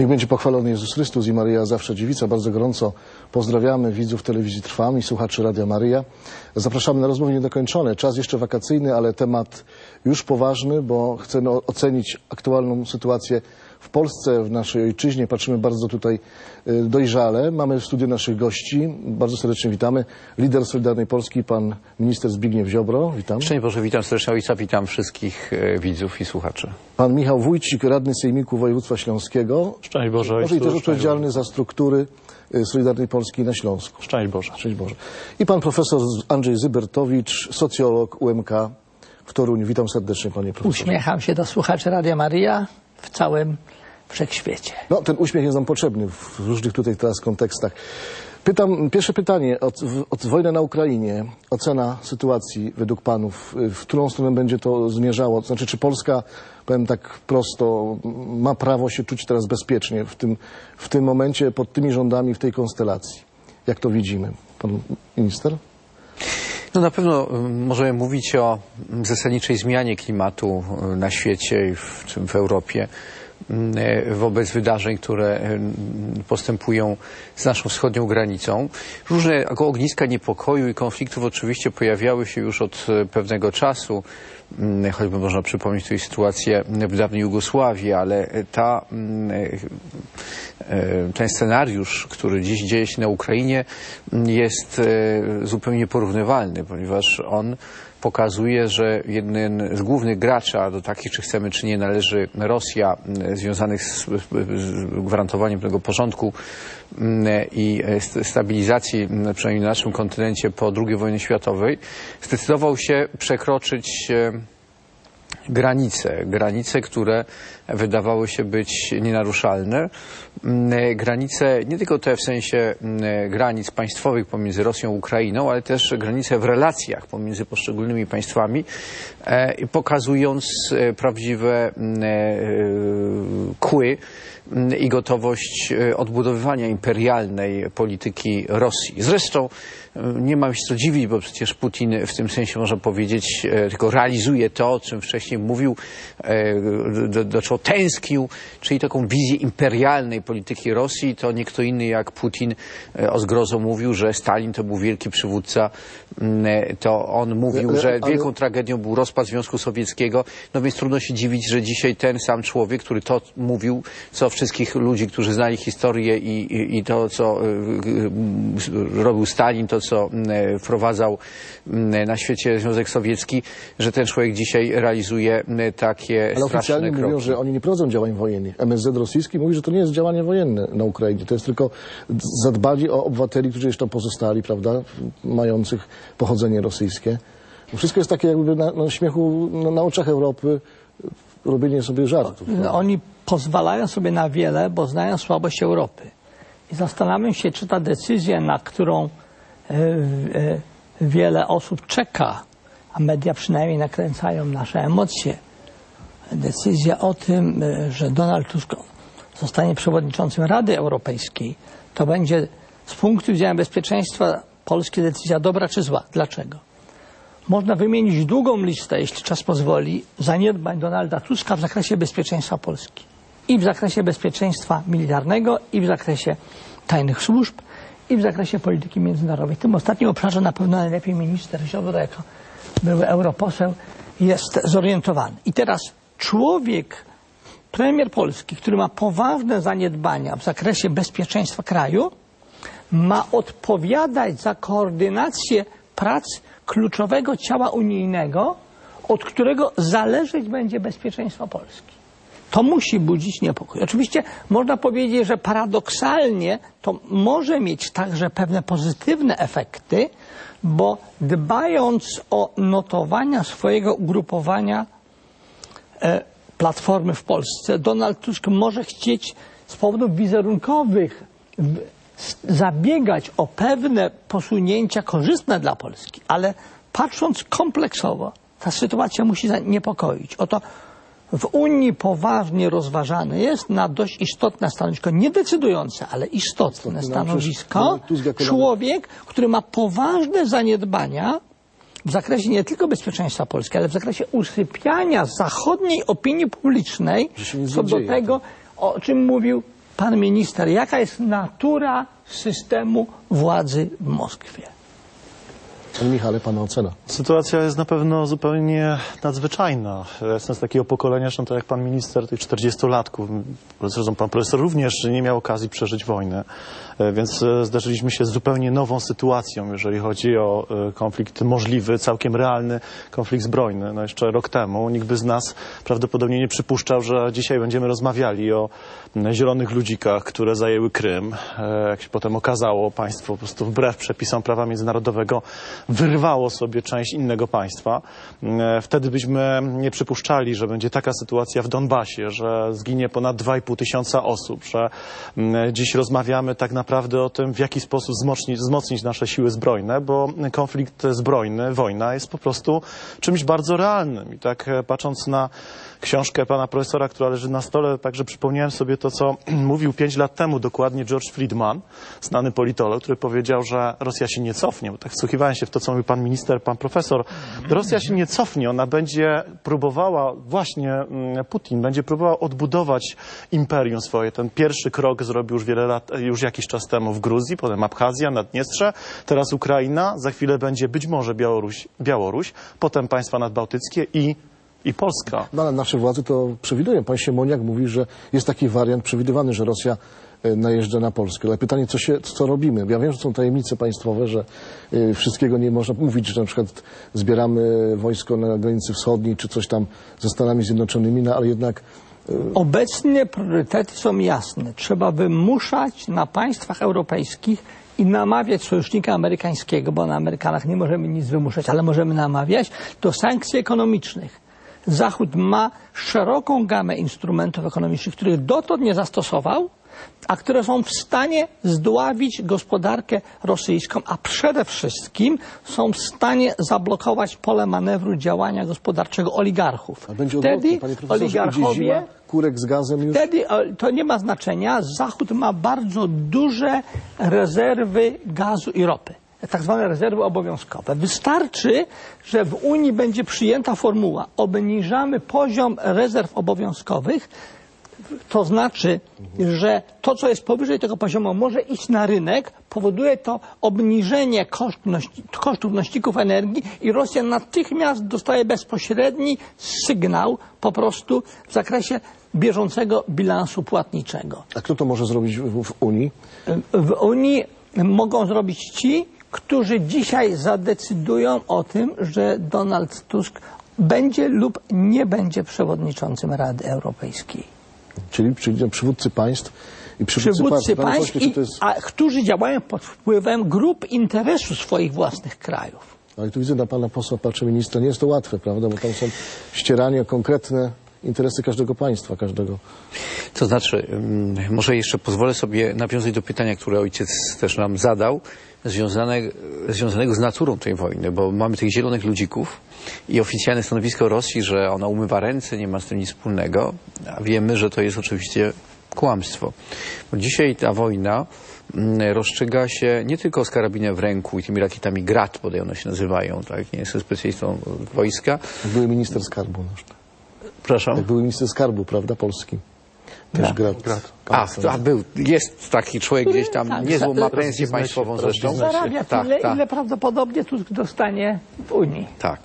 Niech będzie pochwalony Jezus Chrystus i Maryja zawsze dziewica. Bardzo gorąco pozdrawiamy widzów telewizji Trwam i słuchaczy Radia Maryja. Zapraszamy na rozmowy niedokończone. Czas jeszcze wakacyjny, ale temat już poważny, bo chcemy ocenić aktualną sytuację w Polsce, w naszej ojczyźnie. Patrzymy bardzo tutaj dojrzale. Mamy w studiu naszych gości. Bardzo serdecznie witamy. Lider Solidarnej Polski, pan minister Zbigniew Ziobro. Witam. Szczęść Boże, witam serdecznie ojca, witam wszystkich widzów i słuchaczy. Pan Michał Wójcik, radny Sejmiku Województwa Śląskiego. Szczęść Boże. Może i też odpowiedzialny za struktury Solidarnej Polski na Śląsku. Szczęść Boże. Szczęść Boże. I pan profesor Andrzej Zybertowicz, socjolog UMK w Toruniu. Witam serdecznie, panie profesorze. Uśmiecham się do słuchaczy Radia Maryja w całym wszechświecie. No, ten uśmiech jest nam potrzebny w różnych tutaj teraz kontekstach. Pierwsze pytanie, od wojny na Ukrainie, ocena sytuacji według panów, w którą stronę będzie to zmierzało? To znaczy, czy Polska, powiem tak prosto, ma prawo się czuć teraz bezpiecznie w tym momencie, pod tymi rządami, w tej konstelacji? Jak to widzimy? Pan minister? No na pewno możemy mówić o zasadniczej zmianie klimatu na świecie i w Europie wobec wydarzeń, które postępują z naszą wschodnią granicą. Różne ogniska niepokoju i konfliktów oczywiście pojawiały się już od pewnego czasu. Choćby można przypomnieć tutaj sytuację w dawnej Jugosławii, ale ten scenariusz, który dziś dzieje się na Ukrainie, jest zupełnie nieporównywalny, ponieważ on pokazuje, że jeden z głównych graczy, a do takich, czy chcemy, czy nie, należy Rosja, związanych z gwarantowaniem tego porządku i stabilizacji, przynajmniej na naszym kontynencie po II wojnie światowej, zdecydował się przekroczyć granice, które wydawały się być nienaruszalne. Granice nie tylko te w sensie granic państwowych pomiędzy Rosją a Ukrainą, ale też granice w relacjach pomiędzy poszczególnymi państwami, pokazując prawdziwe kły i gotowość odbudowywania imperialnej polityki Rosji. Zresztą nie ma się co dziwić, bo przecież Putin w tym sensie, można powiedzieć, tylko realizuje to, o czym wcześniej mówił, do czego tęsknił, czyli taką wizję imperialnej polityki Rosji. To nie kto inny jak Putin o zgrozo mówił, że Stalin to był wielki przywódca. To on mówił, że wielką tragedią był rozpad Związku Sowieckiego. No więc trudno się dziwić, że dzisiaj ten sam człowiek, który to mówił, co wszystkich ludzi, którzy znali historię i to, co robił Stalin, to, co wprowadzał na świecie Związek Sowiecki, że ten człowiek dzisiaj realizuje takie ale straszne oficjalnie kroki. mówią, że oni nie prowadzą działań wojennych. MSZ rosyjski mówi, że to nie jest działanie wojenne na Ukrainie. To jest tylko zadbali o obywateli, którzy jeszcze tam pozostali, prawda, mających pochodzenie rosyjskie. Wszystko jest takie jakby na śmiechu, na oczach Europy, robienie sobie żartów. No, oni pozwalają sobie na wiele, bo znają słabość Europy. I zastanawiam się, czy ta decyzja, na którą wiele osób czeka, a media przynajmniej nakręcają nasze emocje, decyzja o tym, że Donald Tusk zostanie przewodniczącym Rady Europejskiej, to będzie z punktu widzenia bezpieczeństwa Polski decyzja dobra czy zła. Dlaczego? Można wymienić długą listę, jeśli czas pozwoli, zaniedbań Donalda Tuska w zakresie bezpieczeństwa Polski. I w zakresie bezpieczeństwa militarnego, i w zakresie tajnych służb, i w zakresie polityki międzynarodowej. W tym ostatnim obszarze na pewno najlepiej minister Ziobro, jako były europoseł, jest zorientowany. I teraz człowiek, premier Polski, który ma poważne zaniedbania w zakresie bezpieczeństwa kraju, ma odpowiadać za koordynację prac kluczowego ciała unijnego, od którego zależeć będzie bezpieczeństwo Polski. To musi budzić niepokój. Oczywiście można powiedzieć, że paradoksalnie to może mieć także pewne pozytywne efekty, bo dbając o notowania swojego ugrupowania Platformy w Polsce, Donald Tusk może chcieć z powodów wizerunkowych zabiegać o pewne posunięcia korzystne dla Polski, ale patrząc kompleksowo, ta sytuacja musi niepokoić. Oto w Unii poważnie rozważane jest na dość istotne stanowisko, nie decydujące, ale istotne stanowisko, człowiek, który ma poważne zaniedbania w zakresie nie tylko bezpieczeństwa Polski, ale w zakresie usypiania zachodniej opinii publicznej co do tego, o czym mówił pan minister, jaka jest natura systemu władzy w Moskwie? Panie Michale, pana ocena. Sytuacja jest na pewno zupełnie nadzwyczajna. Ja jestem z takiego pokolenia, zresztą tak jak pan minister, tych 40-latków, zresztą pan profesor również nie miał okazji przeżyć wojny, więc zderzyliśmy się z zupełnie nową sytuacją, jeżeli chodzi o konflikt możliwy, całkiem realny konflikt zbrojny. No jeszcze rok temu nikt by z nas prawdopodobnie nie przypuszczał, że dzisiaj będziemy rozmawiali o zielonych ludzikach, które zajęły Krym. Jak się potem okazało, państwo po prostu wbrew przepisom prawa międzynarodowego wyrwało sobie część innego państwa. Wtedy byśmy nie przypuszczali, że będzie taka sytuacja w Donbasie, że zginie ponad 2,5 tysiąca osób, że dziś rozmawiamy tak naprawdę o tym, w jaki sposób wzmocnić nasze siły zbrojne, bo konflikt zbrojny, wojna jest po prostu czymś bardzo realnym. I tak patrząc na książkę pana profesora, która leży na stole, także przypomniałem sobie to, co mówił 5 lat temu dokładnie George Friedman, znany politolog, który powiedział, że Rosja się nie cofnie. Bo tak wsłuchiwałem się w to, co mówił pan minister, pan profesor. Rosja się nie cofnie, ona będzie próbowała, właśnie Putin będzie próbował odbudować imperium swoje. Ten pierwszy krok zrobił już jakiś czas temu w Gruzji, potem Abchazja, Naddniestrze, teraz Ukraina, za chwilę będzie być może Białoruś, potem państwa nadbałtyckie i Polska. No, ale nasze władze to przewidują. Pan Siemoniak mówi, że jest taki wariant przewidywany, że Rosja najeżdża na Polskę. Ale pytanie, co robimy? Ja wiem, że są tajemnice państwowe, że wszystkiego nie można mówić, że na przykład zbieramy wojsko na granicy wschodniej, czy coś tam ze Stanami Zjednoczonymi, no ale jednak... Obecnie priorytety są jasne. Trzeba wymuszać na państwach europejskich i namawiać sojusznika amerykańskiego, bo na Amerykanach nie możemy nic wymuszać, ale możemy namawiać do sankcji ekonomicznych. Zachód ma szeroką gamę instrumentów ekonomicznych, których dotąd nie zastosował, a które są w stanie zdławić gospodarkę rosyjską, a przede wszystkim są w stanie zablokować pole manewru działania gospodarczego oligarchów. A będzie odwrotnie, panie profesorze, oligarchowie, kurek z gazem już... Wtedy to nie ma znaczenia. Zachód ma bardzo duże rezerwy gazu i ropy. Tak zwane rezerwy obowiązkowe. Wystarczy, że w Unii będzie przyjęta formuła, obniżamy poziom rezerw obowiązkowych, to znaczy, że to, co jest powyżej tego poziomu, może iść na rynek, powoduje to obniżenie kosztów nośników energii i Rosja natychmiast dostaje bezpośredni sygnał po prostu w zakresie bieżącego bilansu płatniczego. A kto to może zrobić w Unii? W Unii mogą zrobić ci, którzy dzisiaj zadecydują o tym, że Donald Tusk będzie lub nie będzie przewodniczącym Rady Europejskiej. Czyli przywódcy państw i przywódcy państw, którzy działają pod wpływem grup interesu swoich własnych krajów. Ale tu widzę na pana posła, patrzę ministra, nie jest to łatwe, prawda, bo tam są ścieranie o konkretne interesy każdego państwa, każdego. To znaczy, może jeszcze pozwolę sobie nawiązać do pytania, które ojciec też nam zadał, związanego z naturą tej wojny, bo mamy tych zielonych ludzików i oficjalne stanowisko Rosji, że ona umywa ręce, nie ma z tym nic wspólnego, a wiemy, że to jest oczywiście kłamstwo. Bo dzisiaj ta wojna rozstrzyga się nie tylko z karabinem w ręku i tymi rakietami Grad, bodaj one się nazywają, tak? Nie jestem specjalistą wojska. Były minister skarbu. Proszę? Jak był minister skarbu, prawda, Polski. Też Grad. Jest taki człowiek gdzieś tam, niezłą ma pensję państwową zresztą. Zarabia tyle, ile prawdopodobnie Tusk dostanie w Unii. Tak.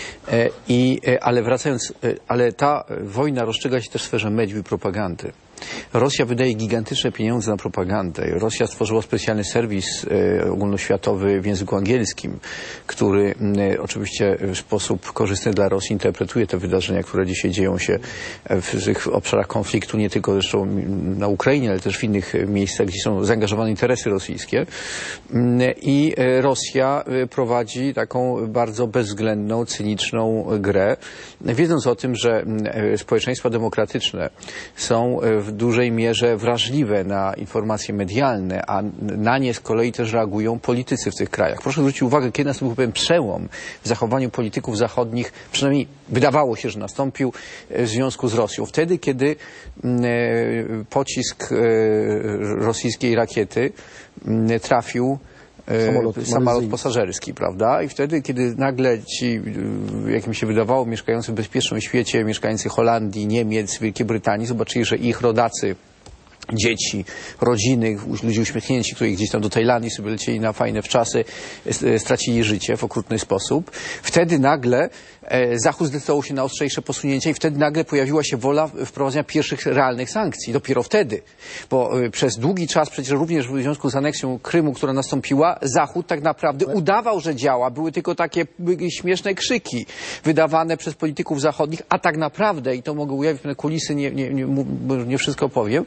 Ale wracając, ale ta wojna rozstrzyga się też w sferze mediów i propagandy. Rosja wydaje gigantyczne pieniądze na propagandę. Rosja stworzyła specjalny serwis ogólnoświatowy w języku angielskim, który oczywiście w sposób korzystny dla Rosji interpretuje te wydarzenia, które dzisiaj dzieją się w tych obszarach konfliktu, nie tylko zresztą na Ukrainie, ale też w innych miejscach, gdzie są zaangażowane interesy rosyjskie. I Rosja prowadzi taką bardzo bezwzględną, cyniczną grę, wiedząc o tym, że społeczeństwa demokratyczne są w dużej mierze wrażliwe na informacje medialne, a na nie z kolei też reagują politycy w tych krajach. Proszę zwrócić uwagę, kiedy nastąpił pewien przełom w zachowaniu polityków zachodnich, przynajmniej wydawało się, że nastąpił w związku z Rosją. Wtedy, kiedy pocisk rosyjskiej rakiety trafił samolot pasażerski, prawda? I wtedy, kiedy nagle ci, jak mi się wydawało, mieszkający w bezpiecznym świecie, mieszkańcy Holandii, Niemiec, Wielkiej Brytanii, zobaczyli, że ich rodacy dzieci, rodziny, ludzi uśmiechnięci, którzy gdzieś tam do Tajlandii sobie lecieli na fajne wczasy, stracili życie w okrutny sposób. Wtedy nagle Zachód zdecydował się na ostrzejsze posunięcia i wtedy nagle pojawiła się wola wprowadzenia pierwszych realnych sankcji. Dopiero wtedy, bo przez długi czas przecież również w związku z aneksją Krymu, która nastąpiła, Zachód tak naprawdę udawał, że działa. Były tylko takie śmieszne krzyki wydawane przez polityków zachodnich, a tak naprawdę, i to mogę ujawnić pewne kulisy, nie wszystko powiem,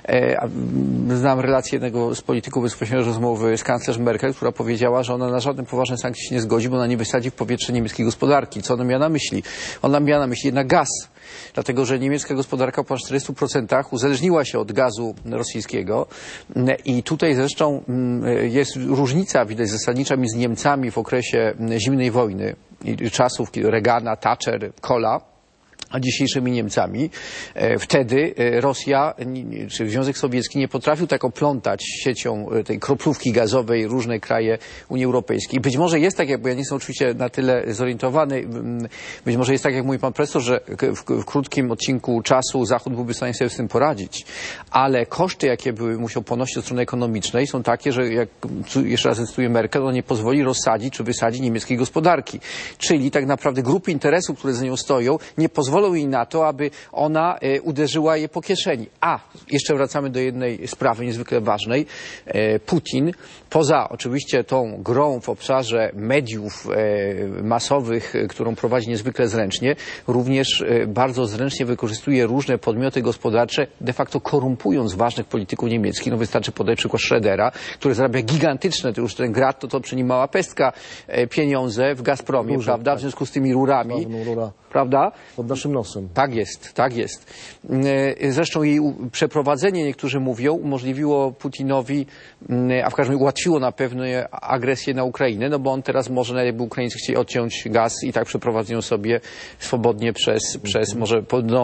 znam relację jednego z polityków bezpośrednio rozmowy z kanclerz Merkel, która powiedziała, że ona na żadne poważne sankcje się nie zgodzi, bo ona nie wysadzi w powietrze niemieckiej gospodarki. Co ona miała na myśli? Ona miała na myśli jednak gaz. Dlatego, że niemiecka gospodarka po 40% uzależniła się od gazu rosyjskiego i tutaj zresztą jest różnica, widać, zasadnicza między Niemcami w okresie zimnej wojny i czasów Reagana, Thatcher, Kohla, a dzisiejszymi Niemcami. Wtedy Rosja, czy Związek Sowiecki nie potrafił tak oplątać siecią tej kroplówki gazowej różne kraje Unii Europejskiej. Być może jest tak, bo ja nie jestem oczywiście na tyle zorientowany, być może jest tak, jak mówi pan profesor, że w krótkim odcinku czasu Zachód byłby w stanie sobie z tym poradzić. Ale koszty, jakie musiał ponosić od strony ekonomicznej, są takie, że jak jeszcze raz cytuję Merkel, on nie pozwoli rozsadzić czy wysadzić niemieckiej gospodarki. Czyli tak naprawdę grupy interesów, które za nią stoją, nie pozwolą jej na to, aby ona uderzyła je po kieszeni. A, jeszcze wracamy do jednej sprawy niezwykle ważnej. Putin, poza oczywiście tą grą w obszarze mediów masowych, którą prowadzi niezwykle zręcznie, również bardzo zręcznie wykorzystuje różne podmioty gospodarcze, de facto korumpując ważnych polityków niemieckich. No wystarczy podać przykład Schrödera, który zarabia gigantyczne, to już ten Grat, to przy nim mała pestka, pieniądze w Gazpromie, prawda? Tak. W związku z tymi rurami. Prawda? Pod naszym nosem. Tak jest, tak jest. Zresztą jej przeprowadzenie, niektórzy mówią, umożliwiło Putinowi, a w każdym razie ułatwiło na pewno agresję na Ukrainę, no bo on teraz może, nawet jakby Ukraińcy chcieli odciąć gaz i tak przeprowadzą sobie swobodnie przez morze,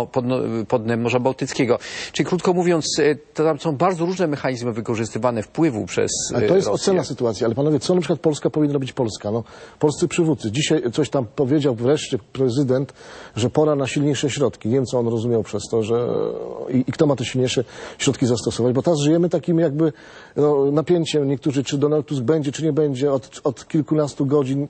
pod Morza Bałtyckiego. Czyli krótko mówiąc, to tam są bardzo różne mechanizmy wykorzystywane wpływu przez Ale to jest Rosję. ocena sytuacji. Ale panowie, co na przykład Polska powinna robić Polska? No, polscy przywódcy. Dzisiaj coś tam powiedział wreszcie prezydent, że pora na silniejsze środki. Nie wiem, co on rozumiał przez to, że i kto ma te silniejsze środki zastosować, bo teraz żyjemy takim jakby napięciem. Niektórzy, czy Donald Tusk będzie, czy nie będzie od kilkunastu godzin.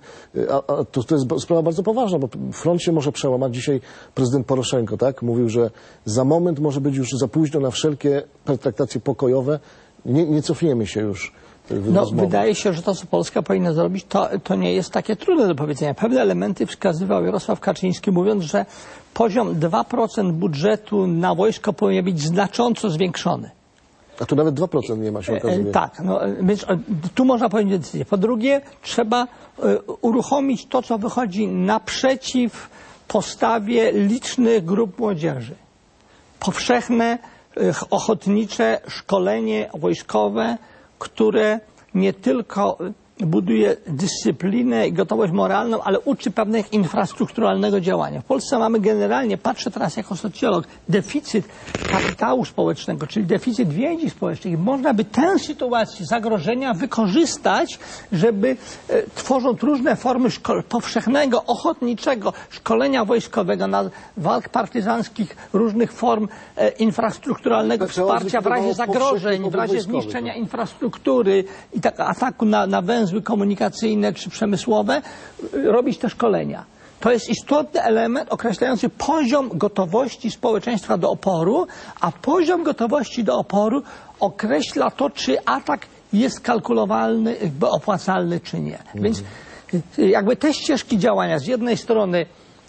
To jest sprawa bardzo poważna, bo front się może przełamać. Dzisiaj prezydent Poroszenko, tak, mówił, że za moment może być już za późno na wszelkie pertraktacje pokojowe. Nie cofniemy się już. No, wydaje się, że to, co Polska powinna zrobić, to nie jest takie trudne do powiedzenia. Pewne elementy wskazywał Jarosław Kaczyński, mówiąc, że poziom 2% budżetu na wojsko powinien być znacząco zwiększony. A tu nawet 2% nie ma, się okazuje. Tak, no, więc tu można podjąć decyzję. Po drugie, trzeba uruchomić to, co wychodzi naprzeciw postawie licznych grup młodzieży. Powszechne, ochotnicze szkolenie wojskowe, które nie tylko buduje dyscyplinę i gotowość moralną, ale uczy pewnego infrastrukturalnego działania. W Polsce mamy generalnie, patrzę teraz jako socjolog, deficyt kapitału społecznego, czyli deficyt więzi społecznych. I można by tę sytuację zagrożenia wykorzystać, żeby tworząc różne formy powszechnego, ochotniczego szkolenia wojskowego, na walk partyzanckich, różnych form infrastrukturalnego wsparcia w razie zagrożeń, w razie zniszczenia infrastruktury i tak ataku na węzły komunikacyjne czy przemysłowe, robić te szkolenia. To jest istotny element określający poziom gotowości społeczeństwa do oporu, a poziom gotowości do oporu określa to, czy atak jest kalkulowalny, opłacalny, czy nie. Więc jakby te ścieżki działania, z jednej strony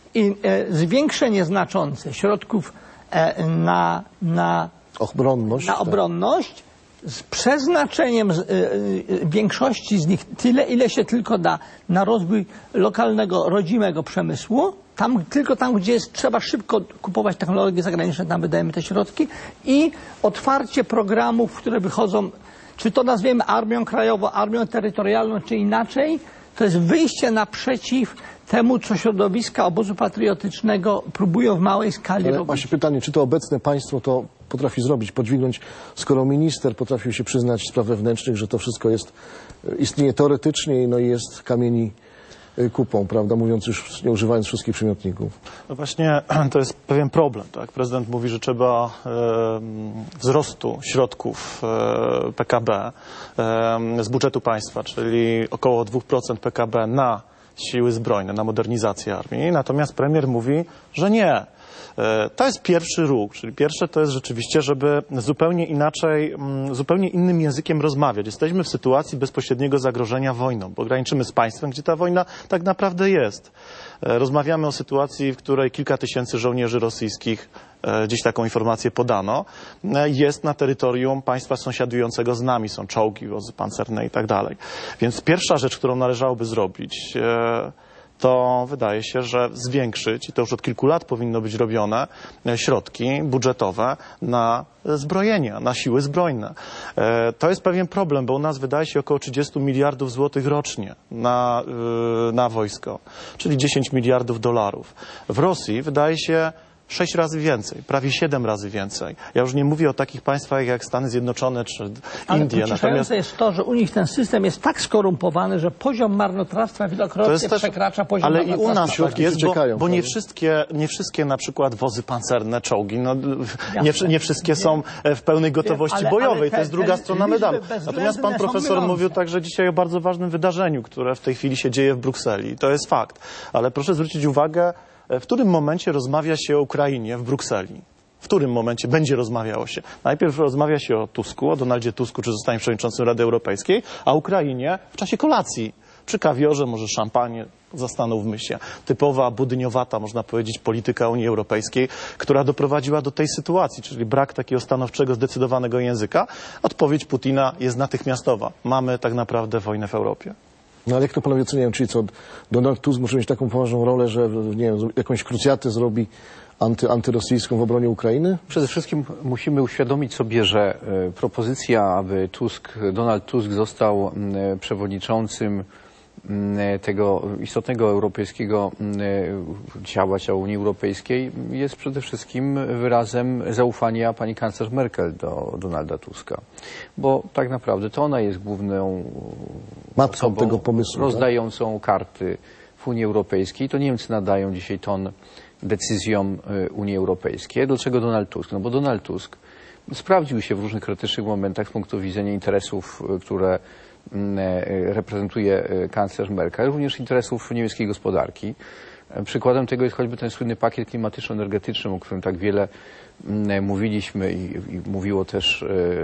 zwiększenie znaczące środków na obronność, z przeznaczeniem większości z nich tyle, ile się tylko da na rozwój lokalnego, rodzimego przemysłu. Tylko tam, gdzie trzeba szybko kupować technologie zagraniczne, tam wydajemy te środki. I otwarcie programów, które wychodzą, czy to nazwiemy armią krajową, armią terytorialną, czy inaczej, to jest wyjście naprzeciw temu, co środowiska obozu patriotycznego próbują w małej skali robić. Właśnie pytanie, czy to obecne państwo to potrafi zrobić, podźwignąć, skoro minister potrafił się przyznać spraw wewnętrznych, że to wszystko istnieje teoretycznie, no i jest kamieni kupą, prawda, mówiąc już, nie używając wszystkich przymiotników. No właśnie, to jest pewien problem, tak? Prezydent mówi, że trzeba wzrostu środków PKB z budżetu państwa, czyli około 2% PKB na siły zbrojne, na modernizację armii. Natomiast premier mówi, że nie. To jest pierwszy ruch, czyli pierwsze to jest rzeczywiście, żeby zupełnie inaczej, zupełnie innym językiem rozmawiać. Jesteśmy w sytuacji bezpośredniego zagrożenia wojną, bo graniczymy z państwem, gdzie ta wojna tak naprawdę jest. Rozmawiamy o sytuacji, w której kilka tysięcy żołnierzy rosyjskich, gdzieś taką informację podano, jest na terytorium państwa sąsiadującego z nami, są czołgi, wozy pancerne i tak dalej. Więc pierwsza rzecz, którą należałoby zrobić, to wydaje się, że zwiększyć, i to już od kilku lat powinno być robione, środki budżetowe na zbrojenia, na siły zbrojne. To jest pewien problem, bo u nas wydaje się około 30 miliardów złotych rocznie na wojsko, czyli 10 miliardów dolarów. W Rosji wydaje się 6 razy więcej, prawie 7 razy więcej. Ja już nie mówię o takich państwach jak Stany Zjednoczone czy Indie. Natomiast jest to, że u nich ten system jest tak skorumpowany, że poziom marnotrawstwa wielokrotnie przekracza poziom marnotrawstwa. Ale i u nas tak jest, bo nie wszystkie na przykład wozy pancerne, czołgi, no, nie wszystkie są w pełnej gotowości bojowej. To jest druga strona medalu. Natomiast pan profesor mówił także dzisiaj o bardzo ważnym wydarzeniu, które w tej chwili się dzieje w Brukseli. To jest fakt. Ale proszę zwrócić uwagę, w którym momencie rozmawia się o Ukrainie w Brukseli? W którym momencie będzie rozmawiało się? Najpierw rozmawia się o Tusku, o Donaldzie Tusku, czy zostanie przewodniczącym Rady Europejskiej, a Ukrainie w czasie kolacji. Przy kawiorze, może szampanie, zastanówmy się. Typowa, budyniowata, można powiedzieć, polityka Unii Europejskiej, która doprowadziła do tej sytuacji, czyli brak takiego stanowczego, zdecydowanego języka. Odpowiedź Putina jest natychmiastowa. Mamy tak naprawdę wojnę w Europie. No ale jak to panowie oceniają, czyli co, Donald Tusk może mieć taką poważną rolę, że nie wiem, jakąś krucjatę zrobi antyrosyjską w obronie Ukrainy? Przede wszystkim musimy uświadomić sobie, że propozycja, aby Donald Tusk został przewodniczącym tego istotnego europejskiego ciała Unii Europejskiej, jest przede wszystkim wyrazem zaufania pani kanclerz Merkel do Donalda Tuska. Bo tak naprawdę to ona jest główną matką tego pomysłu, rozdającą karty w Unii Europejskiej. To Niemcy nadają dzisiaj ton decyzjom Unii Europejskiej. Dlaczego Donald Tusk? No bo Donald Tusk sprawdził się w różnych krytycznych momentach z punktu widzenia interesów, które reprezentuje kanclerz Merkel, również interesów niemieckiej gospodarki. Przykładem tego jest choćby ten słynny pakiet klimatyczno-energetyczny, o którym tak wiele mówiliśmy i mówiło też,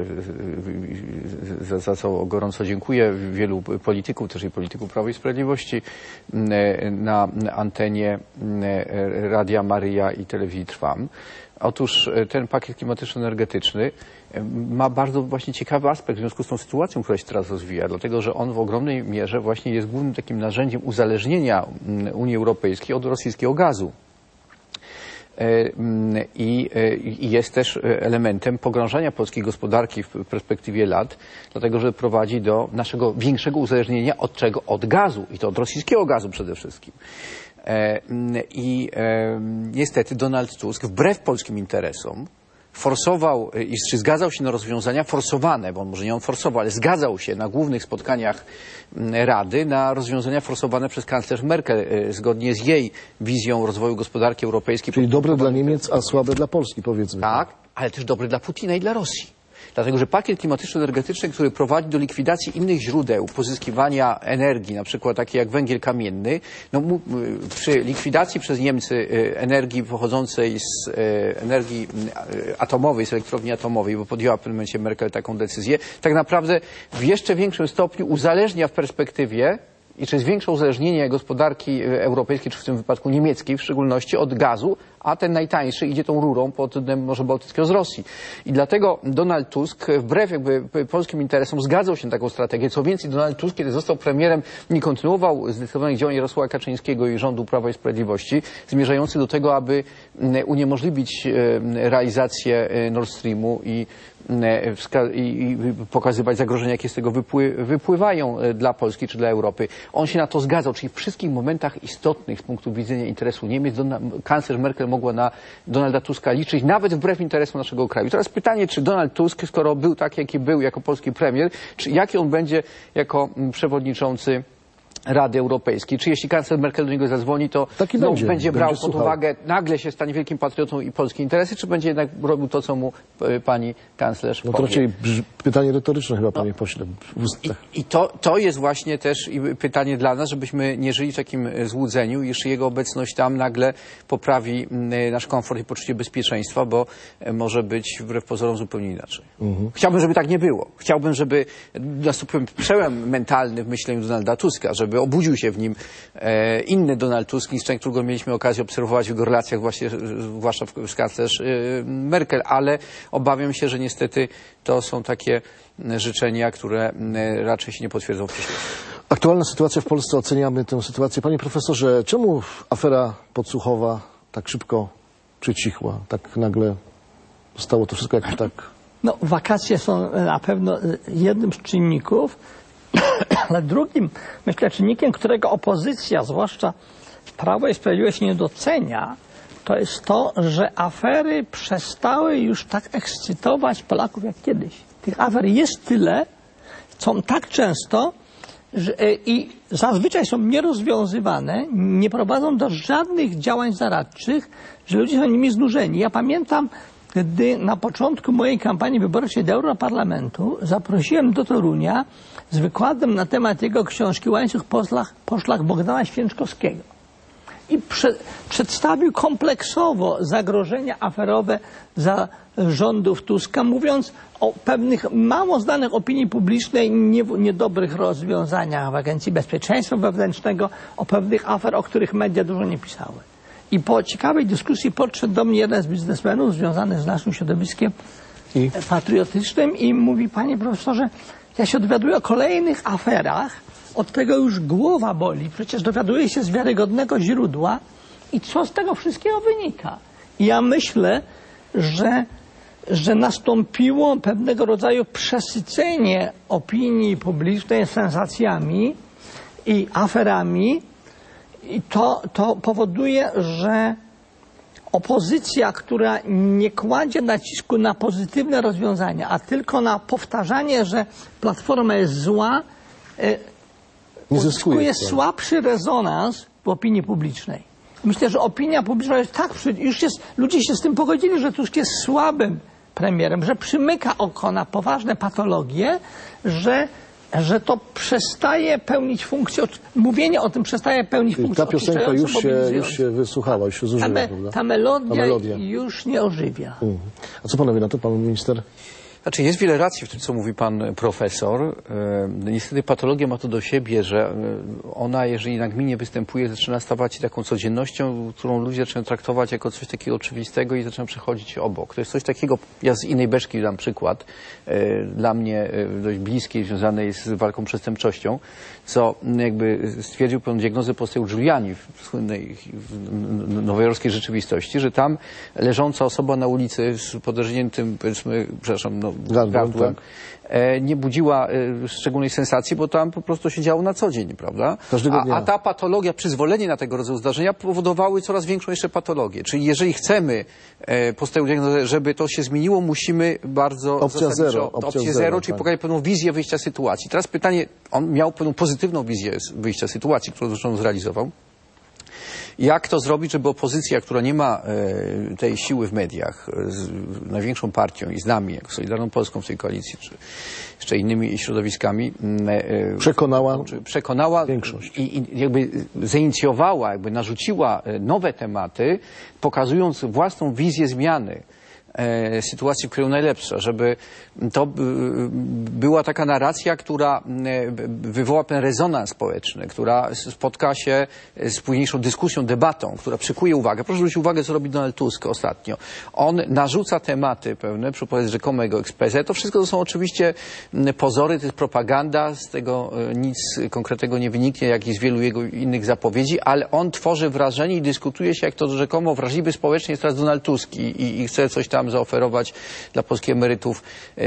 za co gorąco dziękuję, wielu polityków, też i polityków Prawa i Sprawiedliwości na antenie Radia Maryja i Telewizji Trwam. Otóż ten pakiet klimatyczno-energetyczny ma bardzo właśnie ciekawy aspekt w związku z tą sytuacją, która się teraz rozwija, dlatego że on w ogromnej mierze właśnie jest głównym takim narzędziem uzależnienia Unii Europejskiej od rosyjskiego gazu. I jest też elementem pogrążania polskiej gospodarki w perspektywie lat, dlatego że prowadzi do naszego większego uzależnienia od czego? Od gazu i to od rosyjskiego gazu przede wszystkim. I niestety Donald Tusk wbrew polskim interesom forsował, czy zgadzał się na rozwiązania forsowane, bo może nie on forsował, ale zgadzał się na głównych spotkaniach Rady na rozwiązania forsowane przez kanclerz Merkel, zgodnie z jej wizją rozwoju gospodarki europejskiej. Czyli dobre dla Niemiec, a słabe dla Polski, powiedzmy. Tak, ale też dobre dla Putina i dla Rosji. Dlatego, że pakiet klimatyczno-energetyczny, który prowadzi do likwidacji innych źródeł pozyskiwania energii, na przykład takie jak węgiel kamienny, no, przy likwidacji przez Niemcy energii pochodzącej z energii atomowej, z elektrowni atomowej, bo podjęła w pewnym momencie Merkel taką decyzję, tak naprawdę w jeszcze większym stopniu uzależnia w perspektywie i czy zwiększa uzależnienie gospodarki europejskiej, czy w tym wypadku niemieckiej w szczególności, od gazu, a ten najtańszy idzie tą rurą pod dnem Morza Bałtyckiego z Rosji. I dlatego Donald Tusk, wbrew jakby polskim interesom, zgadzał się na taką strategię. Co więcej, Donald Tusk, kiedy został premierem, nie kontynuował zdecydowanych działań Jarosława Kaczyńskiego i rządu Prawa i Sprawiedliwości, zmierzających do tego, aby uniemożliwić realizację Nord Streamu i pokazywać zagrożenia, jakie z tego wypływają dla Polski czy dla Europy. On się na to zgadzał, czyli w wszystkich momentach istotnych z punktu widzenia interesu Niemiec kanclerz Merkel mogła na Donalda Tuska liczyć, nawet wbrew interesom naszego kraju. Teraz pytanie, czy Donald Tusk, skoro był tak, jaki był jako polski premier, czy jaki on będzie jako przewodniczący Rady Europejskiej. Czy jeśli kancler Merkel do niego zadzwoni, to będzie brał pod uwagę, nagle się stanie wielkim patriotą i polskie interesy, czy będzie jednak robił to, co mu pani kanclerz powie? To raczej pytanie retoryczne chyba, panie pośle. I to jest właśnie też pytanie dla nas, żebyśmy nie żyli w takim złudzeniu, iż jego obecność tam nagle poprawi nasz komfort i poczucie bezpieczeństwa, bo może być wbrew pozorom zupełnie inaczej. Chciałbym, żeby tak nie było. Chciałbym, żeby nastąpił przełom mentalny w myśleniu Donalda Tuska, żeby obudził się w nim inny Donald Tusk niż ten, którego mieliśmy okazję obserwować w jego relacjach zwłaszcza z kanclerz Merkel, ale obawiam się, że niestety to są takie życzenia, które raczej się nie potwierdzą w przyszłości. Aktualna sytuacja w Polsce, oceniamy tę sytuację. Panie profesorze, czemu afera podsłuchowa tak szybko przycichła? Tak nagle zostało to wszystko jakoś tak... No, wakacje są na pewno jednym z czynników, ale drugim, myślę, czynnikiem, którego opozycja, zwłaszcza Prawo i Sprawiedliwość, nie docenia, to jest to, że afery przestały już tak ekscytować Polaków jak kiedyś. Tych afer jest tyle, są tak często i zazwyczaj są nierozwiązywane, nie prowadzą do żadnych działań zaradczych, że ludzie są nimi znużeni. Ja pamiętam, gdy na początku mojej kampanii wyborczej do Europarlamentu zaprosiłem do Torunia z wykładem na temat jego książki Łańcuch poszlak Bogdana Święczkowskiego. I przedstawił kompleksowo zagrożenia aferowe za rządów Tuska, mówiąc o pewnych mało znanych opinii publicznej niedobrych rozwiązaniach w Agencji Bezpieczeństwa Wewnętrznego, o pewnych afer, o których media dużo nie pisały. I po ciekawej dyskusji podszedł do mnie jeden z biznesmenów związany z naszym środowiskiem patriotycznym i mówi: panie profesorze, ja się dowiaduję o kolejnych aferach, od tego już głowa boli, przecież dowiaduję się z wiarygodnego źródła i co z tego wszystkiego wynika? I ja myślę, że nastąpiło pewnego rodzaju przesycenie opinii publicznej sensacjami i aferami i to powoduje, że opozycja, która nie kładzie nacisku na pozytywne rozwiązania, a tylko na powtarzanie, że Platforma jest zła, uzyskuje słabszy rezonans w opinii publicznej. Myślę, że opinia publiczna jest tak, ludzie się z tym pogodzili, że Tusk jest słabym premierem, że przymyka oko na poważne patologie, że to przestaje pełnić funkcję, mówienie o tym przestaje pełnić funkcję. Ta piosenka już się wysłuchała, już się zużyła, prawda? Ta melodia już nie ożywia. A co panowie na to, pan minister? Znaczy, jest wiele racji w tym, co mówi pan profesor. Niestety patologia ma to do siebie, że ona, jeżeli na gminie występuje, zaczyna stawać się taką codziennością, którą ludzie zaczynają traktować jako coś takiego oczywistego i zaczynają przechodzić obok. To jest coś takiego, ja z innej beczki dam przykład, dla mnie dość bliskiej, związanej z walką z przestępczością, co jakby stwierdził pewną diagnozę poseł Giuliani w słynnej nowojorskiej rzeczywistości, że tam leżąca osoba na ulicy z podrżniętym, powiedzmy, gardłem, nie budziła szczególnej sensacji, bo tam po prostu się działo na co dzień, prawda? A ta patologia, przyzwolenie na tego rodzaju zdarzenia powodowały coraz większą jeszcze patologię. Czyli jeżeli chcemy postawić diagnozę, żeby to się zmieniło, musimy bardzo opcja zero, czyli pokazać pewną wizję wyjścia z sytuacji. Teraz pytanie, on miał pewną pozytywną wizję wyjścia z sytuacji, którą zresztą zrealizował. Jak to zrobić, żeby opozycja, która nie ma tej siły w mediach, z największą partią i z nami, jak Solidarną Polską w tej koalicji, czy jeszcze innymi środowiskami, przekonała większość i jakby zainicjowała, jakby narzuciła nowe tematy, pokazując własną wizję zmiany sytuacji w kraju najlepsza, żeby to była taka narracja, która wywoła pewien rezonans społeczny, która spotka się z późniejszą dyskusją, debatą, która przykuje uwagę. Proszę zwrócić uwagę, co robi Donald Tusk ostatnio. On narzuca tematy pewne przy okazji rzekomego exposé. To wszystko to są oczywiście pozory, to jest propaganda, z tego nic konkretnego nie wyniknie, jak i z wielu jego innych zapowiedzi, ale on tworzy wrażenie i dyskutuje się, jak to rzekomo wrażliwy społecznie jest teraz Donald Tusk i chce coś tam zaoferować dla polskich emerytów,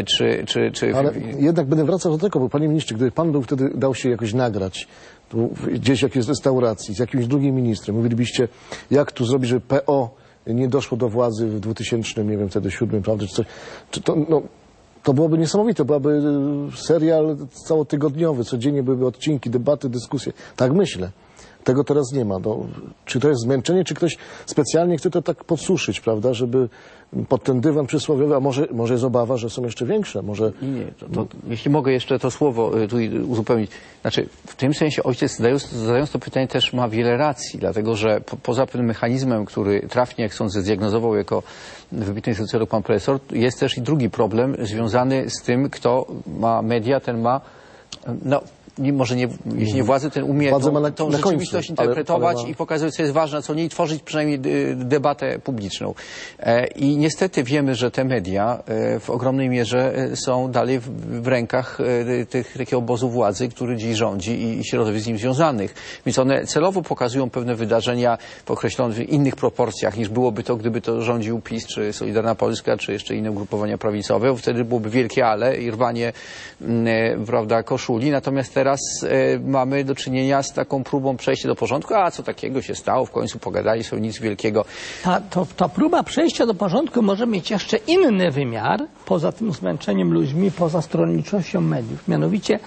Ale jednak będę wracał do tego, bo panie ministrze, gdyby pan był wtedy, dał się jakoś nagrać, tu, gdzieś w jakiejś restauracji, z jakimś drugim ministrem, mówilibyście, jak tu zrobić, żeby PO nie doszło do władzy w 2000, nie wiem, wtedy 7, prawda, czy coś, to To byłoby niesamowite, byłaby serial całotygodniowy, codziennie byłyby odcinki, debaty, dyskusje. Tak myślę. Tego teraz nie ma. No, czy to jest zmęczenie, czy ktoś specjalnie chce to tak podsuszyć, prawda, żeby pod ten dywan przysłowiowy, a może jest obawa, że są jeszcze większe, może... Nie, jeśli mogę jeszcze to słowo tu uzupełnić. Znaczy, w tym sensie ojciec, zadając to pytanie, też ma wiele racji, dlatego że poza pewnym mechanizmem, który trafnie, jak sądzę, zdiagnozował jako wybitny socjolog pan profesor, jest też i drugi problem związany z tym, kto ma media, ten ma, no, może nie, jeśli nie władzę, ten umie tą rzeczywistość interpretować i pokazać, co jest ważne, a co nie, i tworzyć przynajmniej debatę publiczną. I niestety wiemy, że te media w ogromnej mierze są dalej w rękach takiego obozu władzy, który dziś rządzi i środowisk z nim związanych. Więc one celowo pokazują pewne wydarzenia w określonych innych proporcjach, niż byłoby to, gdyby to rządził PiS, czy Solidarna Polska, czy jeszcze inne ugrupowania prawicowe. Wtedy byłoby wielkie ale i rwanie, prawda, koszuli. Natomiast teraz mamy do czynienia z taką próbą przejścia do porządku, a co takiego się stało, w końcu pogadali sobie, nic wielkiego. Ta próba przejścia do porządku może mieć jeszcze inny wymiar, poza tym zmęczeniem ludźmi, poza stronniczością mediów. Mianowicie,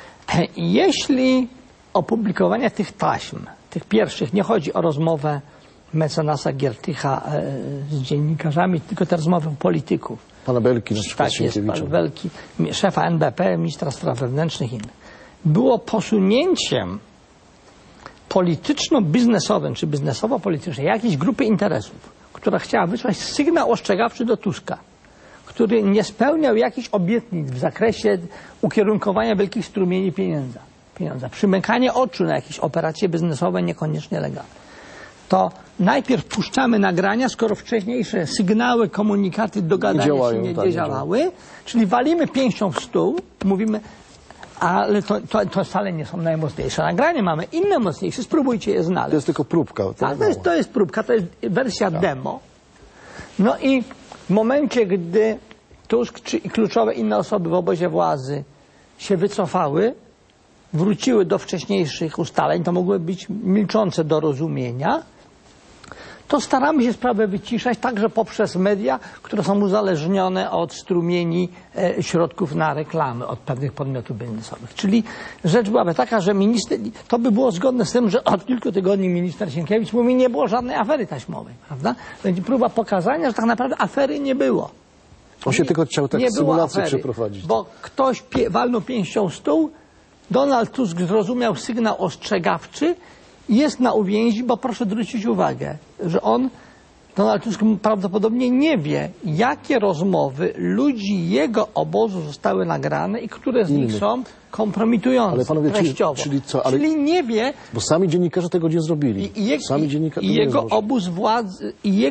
jeśli opublikowanie tych taśm, tych pierwszych, nie chodzi o rozmowę mecenasa Giertycha z dziennikarzami, tylko te rozmowy polityków. Pana Belki, na przykład Tak jest, pan Belki, szefa NBP, ministra spraw wewnętrznych i innych. Było posunięciem polityczno-biznesowym, czy biznesowo-politycznym jakiejś grupy interesów, która chciała wysłać sygnał ostrzegawczy do Tuska, który nie spełniał jakichś obietnic w zakresie ukierunkowania wielkich strumieni pieniądza, przymykanie oczu na jakieś operacje biznesowe niekoniecznie legalne. To najpierw puszczamy nagrania, skoro wcześniejsze sygnały, komunikaty, dogadania się nie działały, czyli walimy pięścią w stół, mówimy, ale to wcale nie są najmocniejsze nagrania, mamy inne mocniejsze, spróbujcie je znaleźć. To jest tylko próbka. To jest próbka, to jest wersja demo. No i w momencie, gdy Tusk czy kluczowe inne osoby w obozie władzy się wycofały, wróciły do wcześniejszych ustaleń, to mogły być milczące dorozumienia, to staramy się sprawę wyciszać także poprzez media, które są uzależnione od strumieni środków na reklamy od pewnych podmiotów biznesowych. Czyli rzecz byłaby taka, że to by było zgodne z tym, że od kilku tygodni minister Sienkiewicz mówi, nie było żadnej afery taśmowej, prawda? Będzie próba pokazania, że tak naprawdę afery nie było. On się tylko chciał tak symulację przeprowadzić. Bo ktoś walnął pięścią w stół, Donald Tusk zrozumiał sygnał ostrzegawczy, jest na uwięzi, bo proszę zwrócić uwagę, że Donald Tusk prawdopodobnie nie wie, jakie rozmowy ludzi jego obozu zostały nagrane i które z nich są kompromitujące. Ale panowie, czyli nie wie... Bo sami dziennikarze tego nie zrobili. I jego obóz władzy, i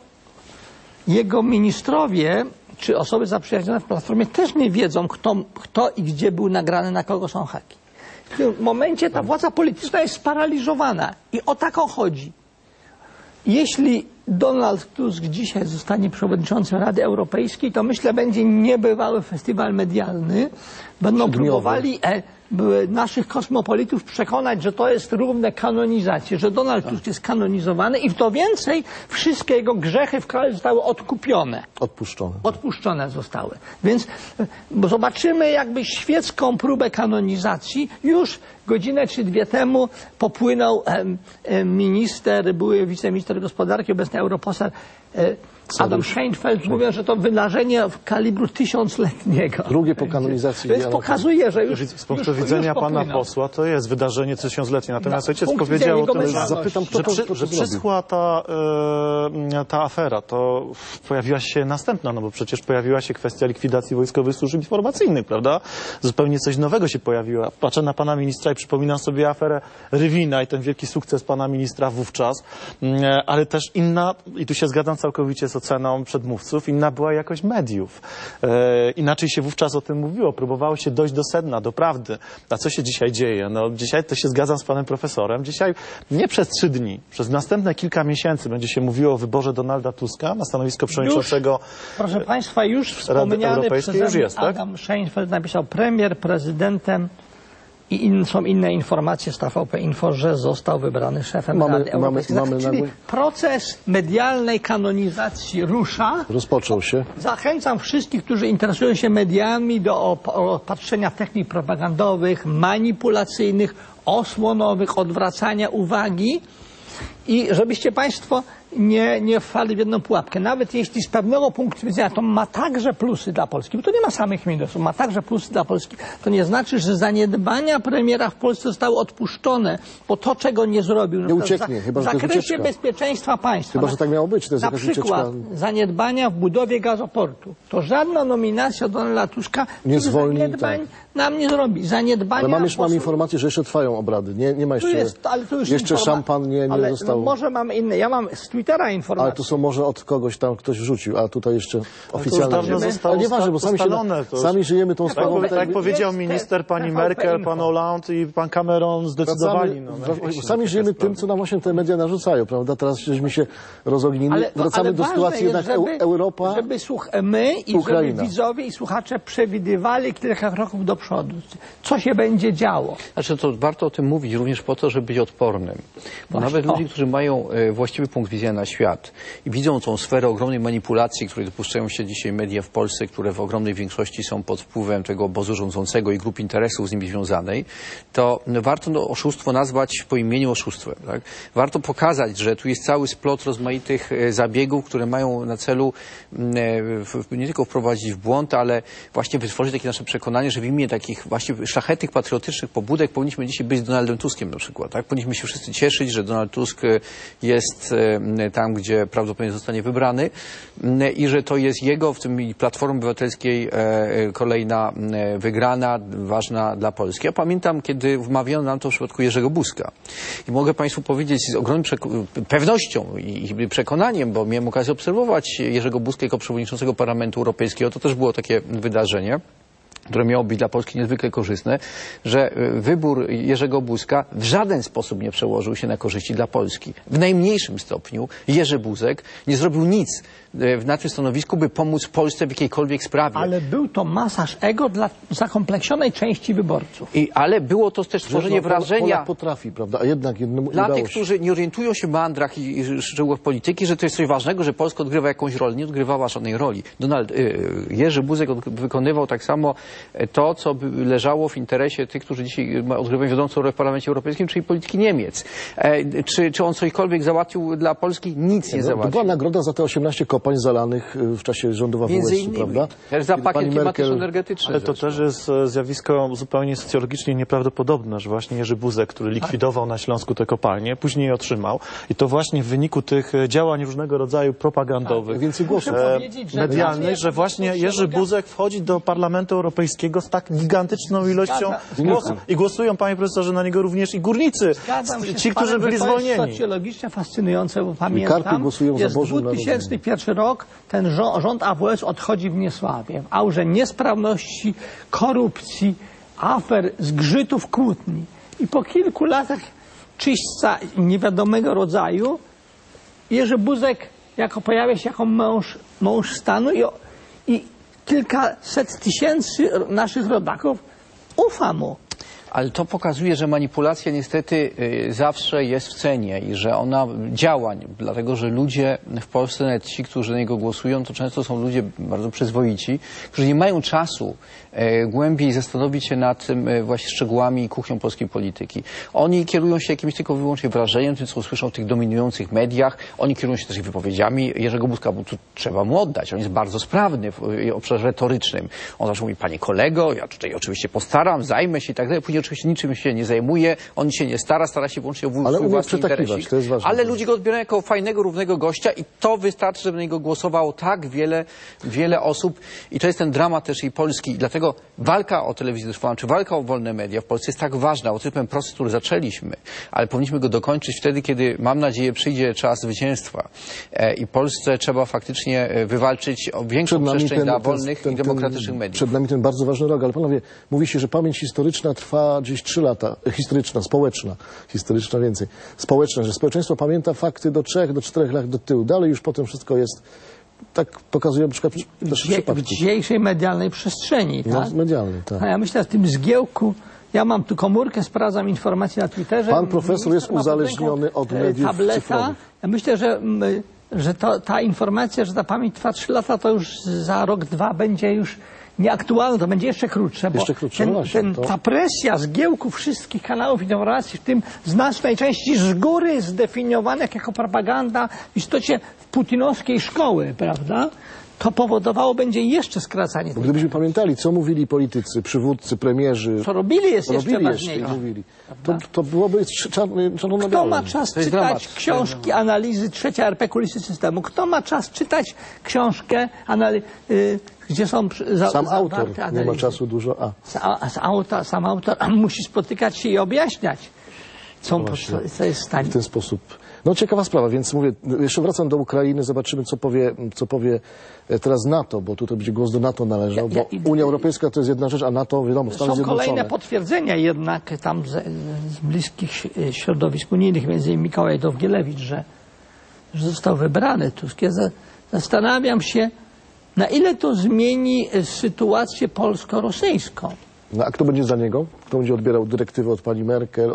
jego ministrowie, czy osoby zaprzyjaźnione w Platformie też nie wiedzą, kto i gdzie był nagrany, na kogo są haki. W tym momencie ta władza polityczna jest sparaliżowana i o taką chodzi. Jeśli Donald Tusk dzisiaj zostanie przewodniczącym Rady Europejskiej, to myślę, będzie niebywały festiwal medialny. Będą próbowali naszych kosmopolitów przekonać, że to jest równe kanonizacji, że Donald Tusk jest kanonizowany i w to więcej wszystkie jego grzechy w kraju zostały odkupione. Odpuszczone zostały. Więc zobaczymy jakby świecką próbę kanonizacji. Już godzinę czy dwie temu popłynął były wiceminister gospodarki, obecny europoseł Adam Scheinfeld, mówiąc, że to wydarzenie kalibru 1000-letniego. Drugie po kanonizacji. Więc pokazuje, że już z punktu widzenia pana posła to jest wydarzenie 1000-letnie. Natomiast ojciec powiedział o tym, że przyschła ta afera. To pojawiła się następna, no bo przecież pojawiła się kwestia likwidacji wojskowych służb informacyjnych, prawda? Zupełnie coś nowego się pojawiło. Patrzę na pana ministra i przypominam sobie aferę Rywina i ten wielki sukces pana ministra wówczas, ale też inna, i tu się zgadzam całkowicie z oceną przedmówców, inna była jakość mediów. Inaczej się wówczas o tym mówiło. Próbowało się dojść do sedna, do prawdy. A co się dzisiaj dzieje? No dzisiaj to się zgadzam z panem profesorem. Dzisiaj nie przez 3 dni, przez następne kilka miesięcy będzie się mówiło o wyborze Donalda Tuska na stanowisko przewodniczącego. Proszę państwa, już wspomniany przeze mnie Adam Scheinfeld napisał: premier prezydentem I są inne informacje z TVP Info, że został wybrany szefem Rady Europejskiej. Czyli proces medialnej kanonizacji rusza. Rozpoczął się. Zachęcam wszystkich, którzy interesują się mediami, do opatrzenia technik propagandowych, manipulacyjnych, osłonowych, odwracania uwagi i żebyście Państwo nie wpadli w jedną pułapkę. Nawet jeśli z pewnego punktu widzenia to ma także plusy dla Polski, bo to nie ma samych minusów, ma także plusy dla Polski, to nie znaczy, że zaniedbania premiera w Polsce zostały odpuszczone, bo to, czego nie zrobił nie ucieknie, chyba, w zakresie bezpieczeństwa państwa. Chyba, że tak miało być. To jest na przykład zaniedbania w budowie gazoportu. To żadna nominacja Donalda Tuska nie zwolni, zaniedbań nam nie zrobi. Zaniedbania... Ale mam informację, że jeszcze trwają obrady. Nie ma jeszcze... jeszcze szampan nie został... Może mamy inne. Ja mam z Twittera informacje. Ale to są może od kogoś tam ktoś wrzucił, a tutaj jeszcze oficjalnie... Ale nieważne, bo sami żyjemy tą sprawą. Tak powiedział minister, pani Merkel, pan Hollande i pan Cameron zdecydowali. Sami żyjemy tym, co nam właśnie te media narzucają, prawda? Teraz żeśmy się rozognili. Wracamy do sytuacji jednak Europa, żeby my i Ukraina. żeby widzowie i słuchacze przewidywali kilka kroków do przodu. Co się będzie działo? Znaczy, to warto o tym mówić również po to, żeby być odpornym. Bo nawet ludzie, którzy mają właściwy punkt widzenia na świat i widzą tą sferę ogromnej manipulacji, której dopuszczają się dzisiaj media w Polsce, które w ogromnej większości są pod wpływem tego obozu rządzącego i grup interesów z nimi związanej, to warto oszustwo nazwać po imieniu oszustwem. Tak? Warto pokazać, że tu jest cały splot rozmaitych zabiegów, które mają na celu nie tylko wprowadzić w błąd, ale właśnie wytworzyć takie nasze przekonanie, że w imię takich właśnie szlachetnych, patriotycznych pobudek powinniśmy dzisiaj być z Donaldem Tuskiem na przykład. Tak? Powinniśmy się wszyscy cieszyć, że Donald Tusk jest tam, gdzie prawdopodobnie zostanie wybrany i że to jest jego, w tym Platformy Obywatelskiej, kolejna wygrana, ważna dla Polski. Ja pamiętam, kiedy wmawiano nam to w przypadku Jerzego Buzka. I mogę Państwu powiedzieć z ogromną pewnością i przekonaniem, bo miałem okazję obserwować Jerzego Buzka jako przewodniczącego Parlamentu Europejskiego. To też było takie wydarzenie, które miało być dla Polski niezwykle korzystne, że wybór Jerzego Buzka w żaden sposób nie przełożył się na korzyści dla Polski. W najmniejszym stopniu Jerzy Buzek nie zrobił nic na tym stanowisku, by pomóc Polsce w jakiejkolwiek sprawie. Ale był to masaż ego dla zakompleksionej części wyborców. Ale było to też stworzenie wrażenia... Polak potrafi, prawda? A jednak jednemu dla tych, którzy nie orientują się w meandrach i szczegółach polityki, że to jest coś ważnego, że Polska odgrywa jakąś rolę. Nie odgrywała żadnej roli. Jerzy Buzek wykonywał tak samo to, co leżało w interesie tych, którzy dzisiaj odgrywają wiodącą rolę w Parlamencie Europejskim, czyli polityki Niemiec. Czy on cośkolwiek załatwił dla Polski? Nic nie załatwił. To była nagroda za te 18 kopalń zalanych w czasie rządów AWS-u, prawda? Za pakiet klimatyczno-energetyczny. Ale to też jest zjawisko zupełnie socjologicznie nieprawdopodobne, że właśnie Jerzy Buzek, który likwidował na Śląsku te kopalnie, później je otrzymał. I to właśnie w wyniku tych działań różnego rodzaju propagandowych, więcej głosów medialnych, że właśnie Jerzy Buzek wchodzi do Parlamentu Europejskiego z tak gigantyczną ilością głosów. I głosują, panie profesorze, na niego również i górnicy. Ci, którzy byli zwolnieni. To jest socjologicznie fascynujące, bo pamiętam, jest 2001 rok, ten rząd AWS odchodzi w niesławie. W aurze niesprawności, korupcji, afer, zgrzytów, kłótni. I po kilku latach czyśćca niewiadomego rodzaju Jerzy Buzek pojawia się jako mąż stanu i kilkaset tysięcy naszych rodaków ufa mu. Ale to pokazuje, że manipulacja niestety zawsze jest w cenie i że ona działa, dlatego że ludzie w Polsce, nawet ci, którzy na niego głosują, to często są ludzie bardzo przyzwoici, którzy nie mają czasu głębiej zastanowić się nad tym właśnie szczegółami i kuchnią polskiej polityki. Oni kierują się jakimś tylko wyłącznie wrażeniem, tym co usłyszą w tych dominujących mediach. Oni kierują się też wypowiedziami Jerzego Buzka, bo tu trzeba mu oddać. On jest bardzo sprawny w obszarze retorycznym. On zawsze mówi, panie kolego, ja tutaj oczywiście postaram, zajmę się i tak dalej. Później oczywiście niczym się nie zajmuje, on się nie stara się wyłącznie o swój własny interesik. Ale ludzie go odbierają jako fajnego, równego gościa i to wystarczy, żeby na niego głosowało tak wiele osób. I to jest ten dramat też i Polski. I dlatego walka o telewizję trwałą, czy walka o wolne media w Polsce jest tak ważna, bo to jest ten proces, który zaczęliśmy, ale powinniśmy go dokończyć wtedy, kiedy, mam nadzieję, przyjdzie czas zwycięstwa. I Polsce trzeba faktycznie wywalczyć o większą przestrzeń dla wolnych i demokratycznych mediów. Przed nami ten bardzo ważny rok, ale panowie, mówi się, że pamięć historyczna trwa gdzieś 3 lata. Historyczna, społeczna. Historyczna więcej. Społeczna, że społeczeństwo pamięta fakty do 3 do 4 lat do tyłu. Dalej już potem wszystko jest Tak pokazują na przykład też w przypadki. dzisiejszej medialnej przestrzeni. No, Tak? medialnej, tak. A ja myślę, że w tym zgiełku, ja mam tu komórkę, sprawdzam informacje na Twitterze. Pan profesor jest Minister ma pod uzależniony ręką, od mediów tableta. cyfrowych. Ja myślę, że ta informacja, że ta pamięć trwa 3 lata, to już za rok, 2 będzie już nieaktualne, to będzie jeszcze krótsze, bo Jeszcze krótsze, no właśnie, to- ta presja zgiełku wszystkich kanałów informacji, w tym znacznej części z góry zdefiniowanych jako propaganda w istocie putinowskiej szkoły, prawda? To powodowało będzie jeszcze skracanie Bo tej gdybyśmy pamiętali, co mówili politycy, przywódcy, premierzy, co robili jest co jeszcze robili jeszcze i ważniejsze. mówili, to byłoby czarno na Kto białym. ma czas To jest czytać dramat. książki, analizy, trzecia RP kulisy systemu? Kto ma czas czytać książkę, gdzie są Sam autor zawarte nie analizy? ma czasu dużo. Sam autor musi spotykać się i objaśniać, co jest w stanie. W ten sposób. No ciekawa sprawa, więc mówię, jeszcze wracam do Ukrainy, zobaczymy co powie teraz NATO, bo tutaj będzie głos do NATO należał, bo Unia Europejska to jest jedna rzecz, a NATO, wiadomo, Stany Są Zjednoczone. kolejne potwierdzenia jednak tam z bliskich środowisk unijnych, między innymi Mikołaj Dowgielewicz, że został wybrany Tusk. Ja zastanawiam się, na ile to zmieni sytuację polsko-rosyjską. No, a kto będzie za niego? Kto będzie odbierał dyrektywy od pani Merkel,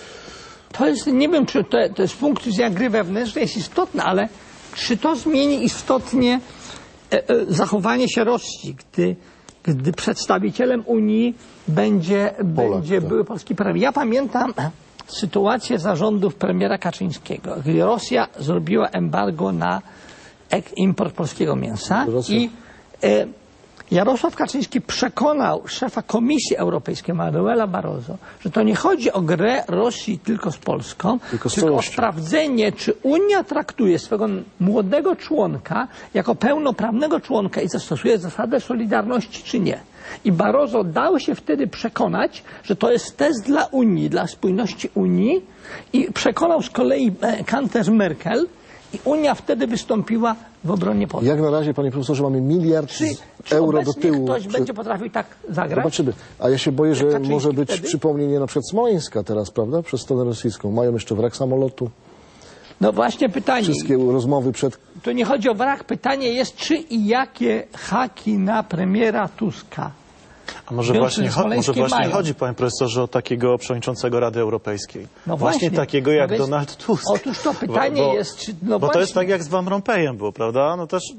To jest, nie wiem, czy to jest z punktu widzenia gry wewnętrznej jest istotne, ale czy to zmieni istotnie zachowanie się Rosji, gdy przedstawicielem Unii będzie były polski premier. Ja pamiętam sytuację zarządów premiera Kaczyńskiego, gdy Rosja zrobiła embargo na import polskiego mięsa i Jarosław Kaczyński przekonał szefa Komisji Europejskiej Manuela Barroso, że to nie chodzi o grę Rosji tylko z Polską, tylko o sprawdzenie, czy Unia traktuje swego młodego członka jako pełnoprawnego członka i zastosuje zasadę solidarności, czy nie. I Barroso dał się wtedy przekonać, że to jest test dla Unii, dla spójności Unii i przekonał z kolei kanclerz Merkel i Unia wtedy wystąpiła w obronie Polski. Jak na razie, panie profesorze, mamy miliard euro do tyłu. Ktoś będzie potrafił tak zagrać? Zobaczymy. A ja się boję, że Kaczyński może być wtedy? przypomnienie na przykład Smoleńska teraz, prawda? Przez stronę rosyjską. Mają jeszcze wrak samolotu. No właśnie pytanie. Wszystkie rozmowy przed... To nie chodzi o wrak. Pytanie jest, czy i jakie haki na premiera Tuska. A może Związki właśnie mają. chodzi, panie profesorze, o takiego przewodniczącego Rady Europejskiej. No właśnie takiego jak No więc- Donald Tusk. Otóż to pytanie jest, czy... No bo to właśnie. jest tak jak z Van Rompuyem było, prawda? No też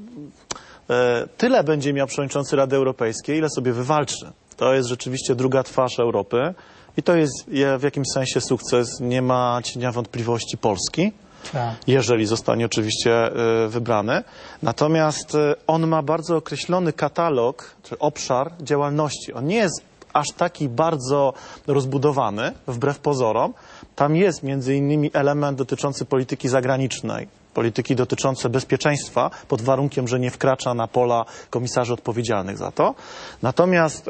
tyle będzie miał przewodniczący Rady Europejskiej, ile sobie wywalczy. To jest rzeczywiście druga twarz Europy i to jest w jakimś sensie sukces, nie ma cienia wątpliwości Polski. Tak. Jeżeli zostanie oczywiście wybrany. Natomiast on ma bardzo określony katalog, czy obszar działalności. On nie jest aż taki bardzo rozbudowany, wbrew pozorom. Tam jest między innymi element dotyczący polityki zagranicznej, polityki dotyczące bezpieczeństwa, pod warunkiem, że nie wkracza na pola komisarzy odpowiedzialnych za to. Natomiast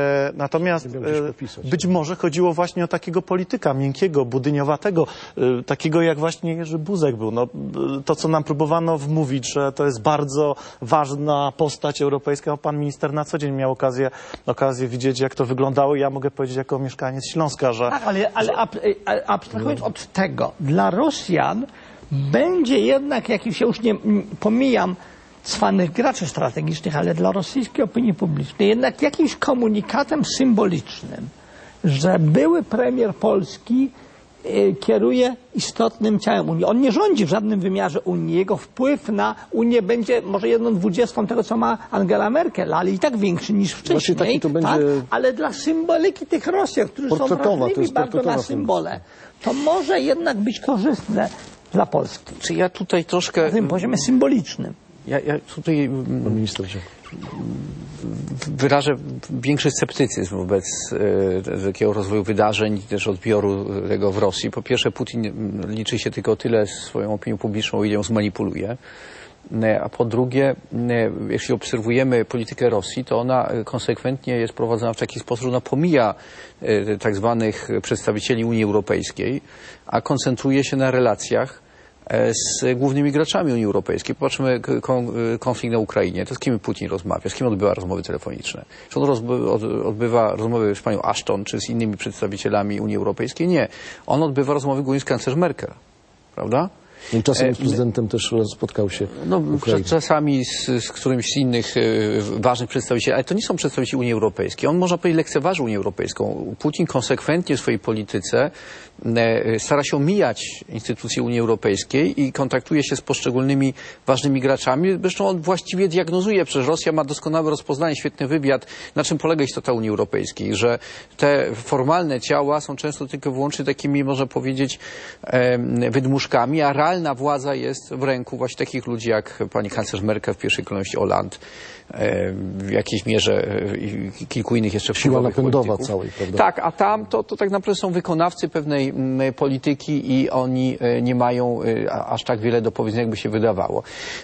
być może chodziło właśnie o takiego polityka miękkiego, budyniowatego, takiego jak właśnie Jerzy Buzek był. No, to, co nam próbowano wmówić, że to jest bardzo ważna postać europejska. Pan minister na co dzień miał okazję widzieć, jak to wyglądało. Ja mogę powiedzieć jako mieszkaniec Śląska, że... Tak, ale abstrahując od tego, dla Rosjan będzie jednak, jak się już nie pomijam cwanych graczy strategicznych, ale dla rosyjskiej opinii publicznej jednak jakimś komunikatem symbolicznym, że były premier Polski kieruje istotnym ciałem Unii. On nie rządzi w żadnym wymiarze Unii. Jego wpływ na Unię będzie może 1/20 tego, co ma Angela Merkel, ale i tak większy niż wcześniej. taki to będzie... tak? Ale dla symboliki tych Rosjan, którzy są wrażliwi bardzo na symbole, to może jednak być korzystne dla Polski. Czy ja tutaj troszkę... Na tym poziomie symbolicznym. Ja tutaj Pan minister wyrażę większy sceptycyzm wobec takiego rozwoju wydarzeń, też odbioru tego w Rosji. Po pierwsze, Putin liczy się tylko tyle swoją opinią publiczną, ile ją zmanipuluje. A po drugie, jeśli obserwujemy politykę Rosji, to ona konsekwentnie jest prowadzona w taki sposób, że ona pomija tak zwanych przedstawicieli Unii Europejskiej, a koncentruje się na relacjach z głównymi graczami Unii Europejskiej. Popatrzmy konflikt na Ukrainie. To z kim Putin rozmawia? Z kim odbywa rozmowy telefoniczne? Czy on odbywa rozmowy z panią Ashton, czy z innymi przedstawicielami Unii Europejskiej? Nie. On odbywa rozmowy głównie z kanclerz Merkel. Prawda? I czasem z prezydentem też spotkał się Czasami z którymś z innych ważnych przedstawicieli, ale to nie są przedstawiciele Unii Europejskiej. On, można powiedzieć, lekceważy Unię Europejską. Putin konsekwentnie w swojej polityce stara się omijać instytucje Unii Europejskiej i kontaktuje się z poszczególnymi ważnymi graczami. Zresztą on właściwie diagnozuje, przecież Rosja ma doskonałe rozpoznanie, świetny wywiad, na czym polega istota Unii Europejskiej, że te formalne ciała są często tylko wyłącznie takimi, można powiedzieć, wydmuszkami, a realna władza jest w ręku właśnie takich ludzi jak pani kanclerz Merkel, w pierwszej kolejności Hollande, w jakiejś mierze kilku innych jeszcze siła wpływowych napędowa polityków. całej, prawda? Tak, a tam to tak naprawdę są wykonawcy pewnej polityki i oni nie mają aż tak wiele do powiedzenia, jakby się wydawało.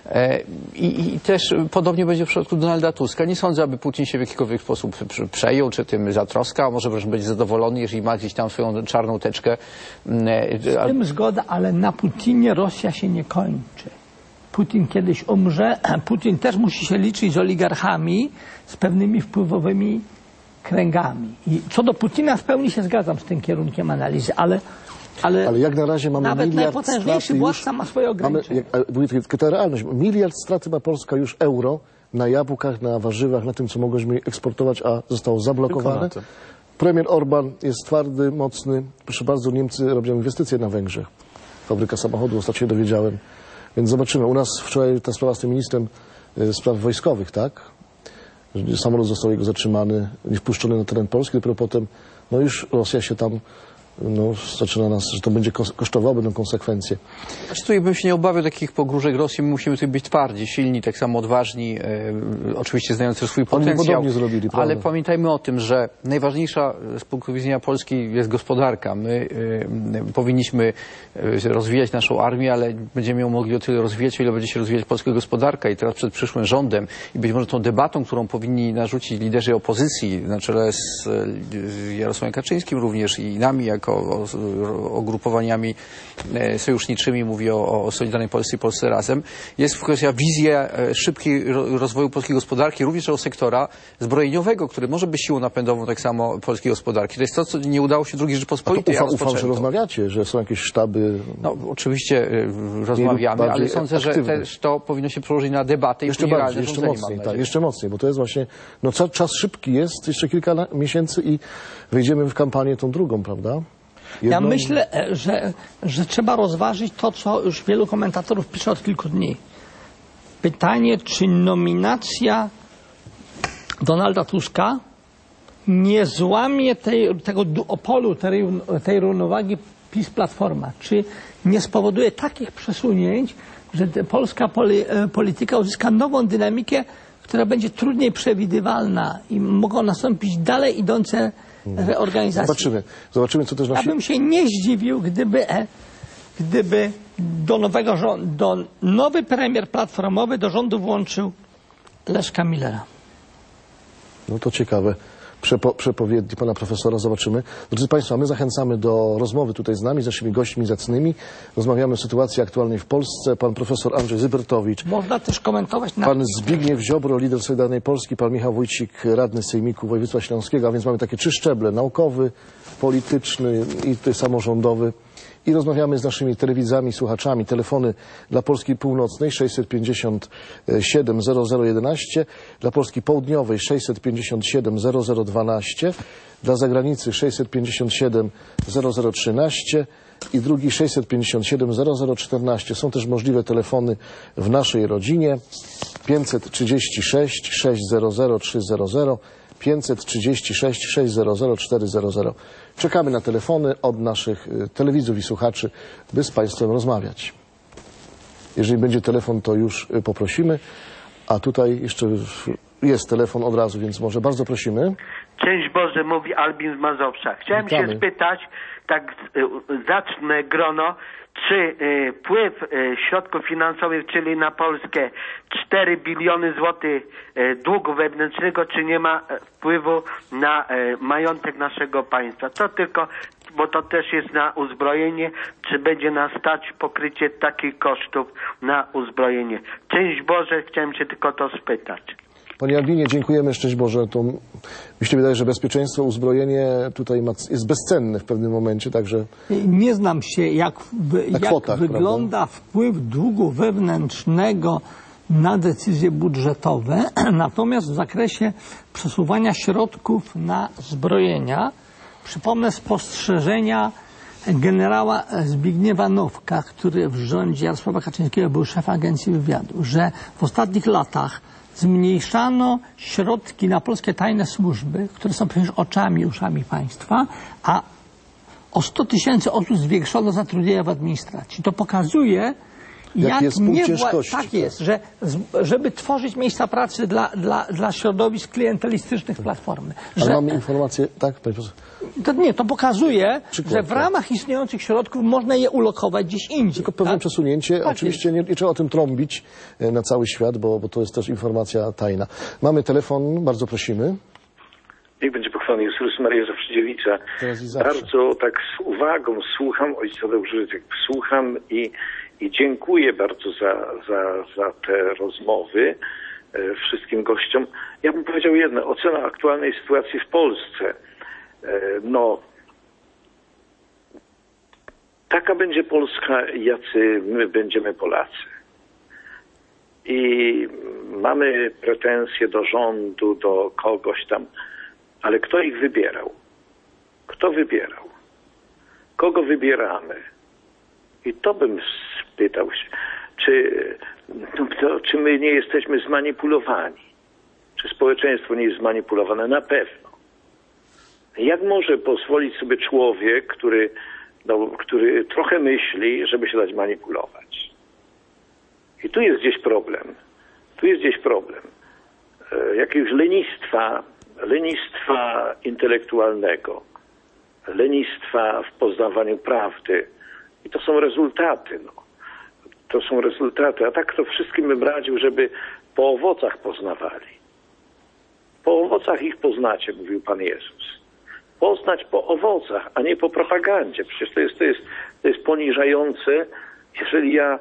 I też podobnie będzie w przypadku Donalda Tuska. Nie sądzę, aby Putin się w jakikolwiek sposób przejął, czy tym zatroskał, a może wręcz będzie zadowolony, jeżeli ma gdzieś tam swoją czarną teczkę. Z tym zgoda, ale na Putinie Rosja się nie kończy. Putin kiedyś umrze, Putin też musi się liczyć z oligarchami, z pewnymi wpływowymi kręgami. I co do Putina w pełni się zgadzam z tym kierunkiem analizy, ale jak na razie mamy nawet miliard najpotężniejszy straty władca ma swoje ograniczenia. To realność. Miliard straty ma Polska już euro na jabłkach, na warzywach, na tym, co mogłyśmy eksportować, a zostało zablokowane. Premier Orban jest twardy, mocny. Proszę bardzo, Niemcy robią inwestycje na Węgrzech. Fabryka samochodów, ostatnio się dowiedziałem. Więc zobaczymy. U nas wczoraj ta sprawa z tym ministrem spraw wojskowych, tak? Samolot został jego zatrzymany, nie wpuszczony na teren Polski, dopiero potem, już Rosja się tam, zaczyna nas, że to będzie kosztowało, będą konsekwencje. Tutaj bym się nie obawiał takich pogróżek Rosji. My musimy tutaj być twardzi, silni, tak samo odważni, oczywiście znający swój potencjał. Oni zrobili, ale pamiętajmy o tym, że najważniejsza z punktu widzenia Polski jest gospodarka. My powinniśmy rozwijać naszą armię, ale będziemy ją mogli o tyle rozwijać, o ile będzie się rozwijać polska gospodarka. I teraz przed przyszłym rządem i być może tą debatą, którą powinni narzucić liderzy opozycji na czele z Jarosławem Kaczyńskim również i nami, jako ogrupowaniami sojuszniczymi, mówię o Solidarnej Polsce i Polsce Razem, jest kwestia wizja szybkiego rozwoju polskiej gospodarki, również tego sektora zbrojeniowego, który może być siłą napędową tak samo polskiej gospodarki. To jest to, co nie udało się II Rzeczypospolitej. Ufam, że rozmawiacie, że są jakieś sztaby. Oczywiście rozmawiamy, ale sądzę, że też to powinno się przełożyć na debatę jeszcze bardziej, jeszcze mocniej, tak, jeszcze mocniej, bo to jest właśnie, czas szybki jest, jeszcze kilka miesięcy i wejdziemy w kampanię tą drugą, prawda? Ja myślę, że trzeba rozważyć to, co już wielu komentatorów pisze od kilku dni. Pytanie, czy nominacja Donalda Tuska nie złamie tego duopolu, tej równowagi PiS-Platforma? Czy nie spowoduje takich przesunięć, że polska polityka uzyska nową dynamikę, która będzie trudniej przewidywalna i mogą nastąpić dalej idące reorganizacje? Zobaczymy, co też Ja bym się nie zdziwił, gdyby nowy premier platformowy do rządu włączył Leszka Millera. To ciekawe. Przepowiedni pana profesora, zobaczymy. Drodzy Państwo, my zachęcamy do rozmowy tutaj z nami, z naszymi gośćmi zacnymi. Rozmawiamy o sytuacji aktualnej w Polsce. Pan profesor Andrzej Zybertowicz. Można też komentować Pan Zbigniew Ziobro, lider Solidarnej Polski, pan Michał Wójcik, radny Sejmiku Województwa Śląskiego, a więc mamy takie 3 szczeble: naukowy, polityczny i samorządowy. I rozmawiamy z naszymi telewidzami, słuchaczami. Telefony dla Polski Północnej 657 0011, dla Polski Południowej 657 0012, dla zagranicy 657 0013 i drugi 657 0014. Są też możliwe telefony w naszej rodzinie 536 600 300, 536 600 400. Czekamy na telefony od naszych telewidzów i słuchaczy, by z Państwem rozmawiać. Jeżeli będzie telefon, to już poprosimy. A tutaj jeszcze jest telefon od razu, więc może bardzo prosimy. Szczęść Boże, mówi Albin z Mazowsza. Chciałem się spytać, tak zacznę grono, czy wpływ środków finansowych, czyli na Polskę 4 biliony złotych długu wewnętrznego, czy nie ma wpływu na majątek naszego państwa? To tylko, bo to też jest na uzbrojenie, czy będzie nas stać pokrycie takich kosztów na uzbrojenie? Szczęść Boże, chciałem się tylko to spytać. Panie Albinie, dziękujemy, szczęść Boże. To mi się wydaje, że bezpieczeństwo, uzbrojenie tutaj jest bezcenne w pewnym momencie, także... Nie znam się, jak kwotach, wygląda wpływ długu wewnętrznego na decyzje budżetowe, natomiast w zakresie przesuwania środków na zbrojenia, przypomnę spostrzeżenia generała Zbigniewa Nowka, który w rządzie Jarosława Kaczyńskiego był szef Agencji Wywiadu, że w ostatnich latach zmniejszano środki na polskie tajne służby, które są przecież oczami i uszami państwa, a o 100 000 osób zwiększono zatrudnienia w administracji. To pokazuje, jak jest pół ciężkości. Tak jest, że żeby tworzyć miejsca pracy dla środowisk klientelistycznych Platformy. Ale mamy informację, tak, panie profesor? To pokazuje, że w ramach istniejących środków można je ulokować gdzieś indziej. Tylko pewne przesunięcie. Tak oczywiście nie trzeba o tym trąbić na cały świat, bo to jest też informacja tajna. Mamy telefon, bardzo prosimy. Niech będzie pochwalony Jezus Maria Zawsze-Dziewica. Bardzo tak z uwagą słucham, ojciec Tadeusz Rydzyk, słucham i dziękuję bardzo za te rozmowy wszystkim gościom. Ja bym powiedział jedno, ocena aktualnej sytuacji w Polsce. No, taka będzie Polska, jacy my będziemy Polacy. I mamy pretensje do rządu, do kogoś tam, ale kto ich wybierał? Kto wybierał? Kogo wybieramy? I to bym spytał się, czy my nie jesteśmy zmanipulowani? Czy społeczeństwo nie jest zmanipulowane? Na pewno. Jak może pozwolić sobie człowiek, który trochę myśli, żeby się dać manipulować? I tu jest gdzieś problem. Tu jest gdzieś problem. Jakiegoś lenistwa intelektualnego, lenistwa w poznawaniu prawdy. I to są rezultaty. No. To są rezultaty. A tak to wszystkim bym radził, żeby po owocach poznawali. Po owocach ich poznacie, mówił Pan Jezus. Poznać po owocach, a nie po propagandzie. Przecież to jest poniżające, jeżeli ja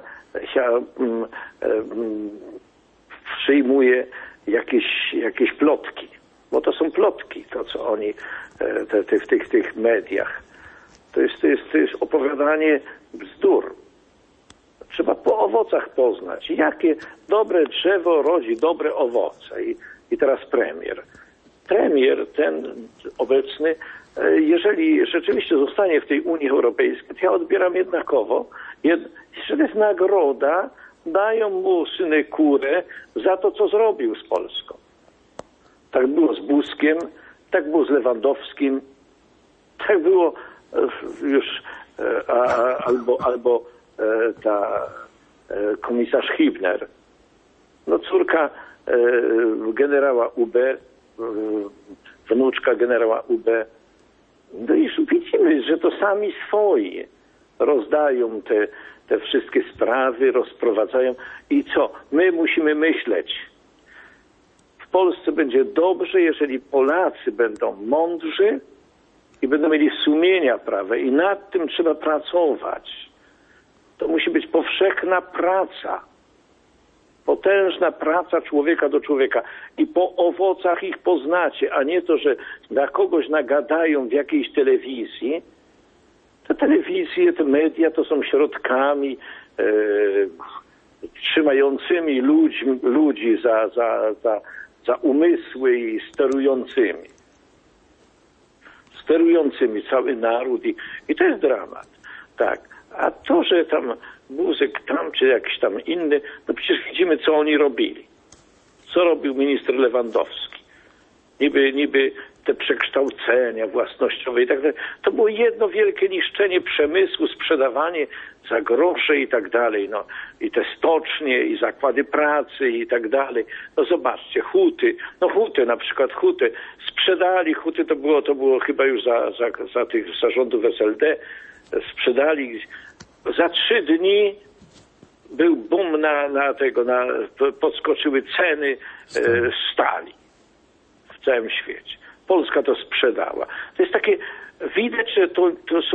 przyjmuję jakieś plotki. Bo to są plotki, to co oni w tych mediach. To jest opowiadanie bzdur. Trzeba po owocach poznać. Jakie dobre drzewo rodzi dobre owoce. I teraz premier. Premier, ten obecny, jeżeli rzeczywiście zostanie w tej Unii Europejskiej, to ja odbieram jednakowo, że to jest nagroda, dają mu synekurę za to, co zrobił z Polską. Tak było z Buzkiem, tak było z Lewandowskim, tak było już albo ta komisarz Hübner. No córka generała UB, wnuczka generała UB. No i widzimy, że to sami swoi rozdają te wszystkie sprawy, rozprowadzają. I co? My musimy myśleć. W Polsce będzie dobrze, jeżeli Polacy będą mądrzy i będą mieli sumienia prawe. I nad tym trzeba pracować. To musi być powszechna praca. Potężna praca człowieka do człowieka. I po owocach ich poznacie, a nie to, że na kogoś nagadają w jakiejś telewizji. Te telewizje, te media to są środkami trzymającymi ludzi za umysły i sterującymi cały naród. I to jest dramat. Tak. A to, że tam Buzek tam, czy jakiś tam inny, no przecież widzimy, co oni robili. Co robił minister Lewandowski. Niby te przekształcenia własnościowe i tak dalej. To było jedno wielkie niszczenie przemysłu, sprzedawanie za grosze i tak dalej. No. I te stocznie, i zakłady pracy i tak dalej. No zobaczcie, huty. No huty, na przykład huty. Sprzedali huty, to było chyba już za tych zarządów SLD. Sprzedali za 3 dni był boom podskoczyły ceny stali w całym świecie. Polska to sprzedała. To jest takie, widać, że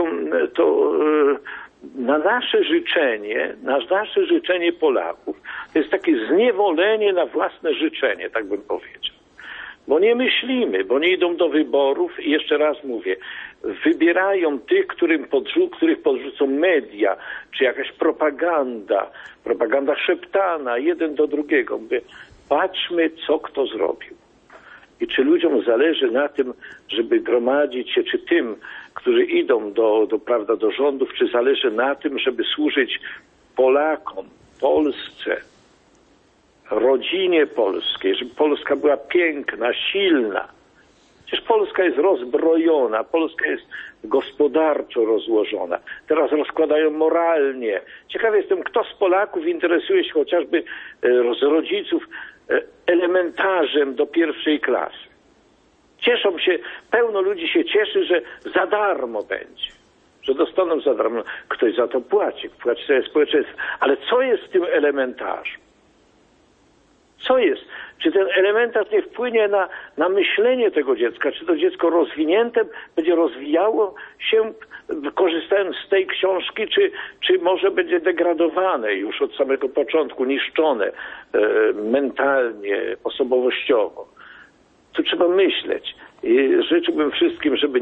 to na nasze życzenie Polaków, To jest takie zniewolenie na własne życzenie, tak bym powiedział. Bo nie myślimy, bo nie idą do wyborów i jeszcze raz mówię, wybierają tych, których podrzucą media, czy jakaś propaganda szeptana, jeden do drugiego. Mówię, patrzmy, co kto zrobił. I czy ludziom zależy na tym, żeby gromadzić się, czy tym, którzy idą do rządów, czy zależy na tym, żeby służyć Polakom, Polsce, rodzinie polskiej, żeby Polska była piękna, silna. Przecież Polska jest rozbrojona, Polska jest gospodarczo rozłożona. Teraz rozkładają moralnie. Ciekawy jestem, kto z Polaków interesuje się chociażby z rodziców elementarzem do 1. klasy. Cieszą się, pełno ludzi się cieszy, że za darmo będzie. Że dostaną za darmo. Ktoś za to płaci całe społeczeństwo. Ale co jest z tym elementarzem? Co jest? Czy ten elementarz nie wpłynie na myślenie tego dziecka? Czy to dziecko rozwinięte będzie rozwijało się, korzystając z tej książki, czy może będzie degradowane już od samego początku, niszczone mentalnie, osobowościowo? Tu trzeba myśleć. Życzyłbym wszystkim, żeby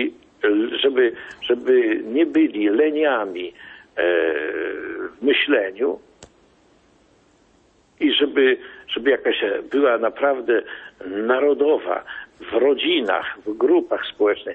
nie byli leniami w myśleniu i żeby jakaś była naprawdę narodowa, w rodzinach, w grupach społecznych,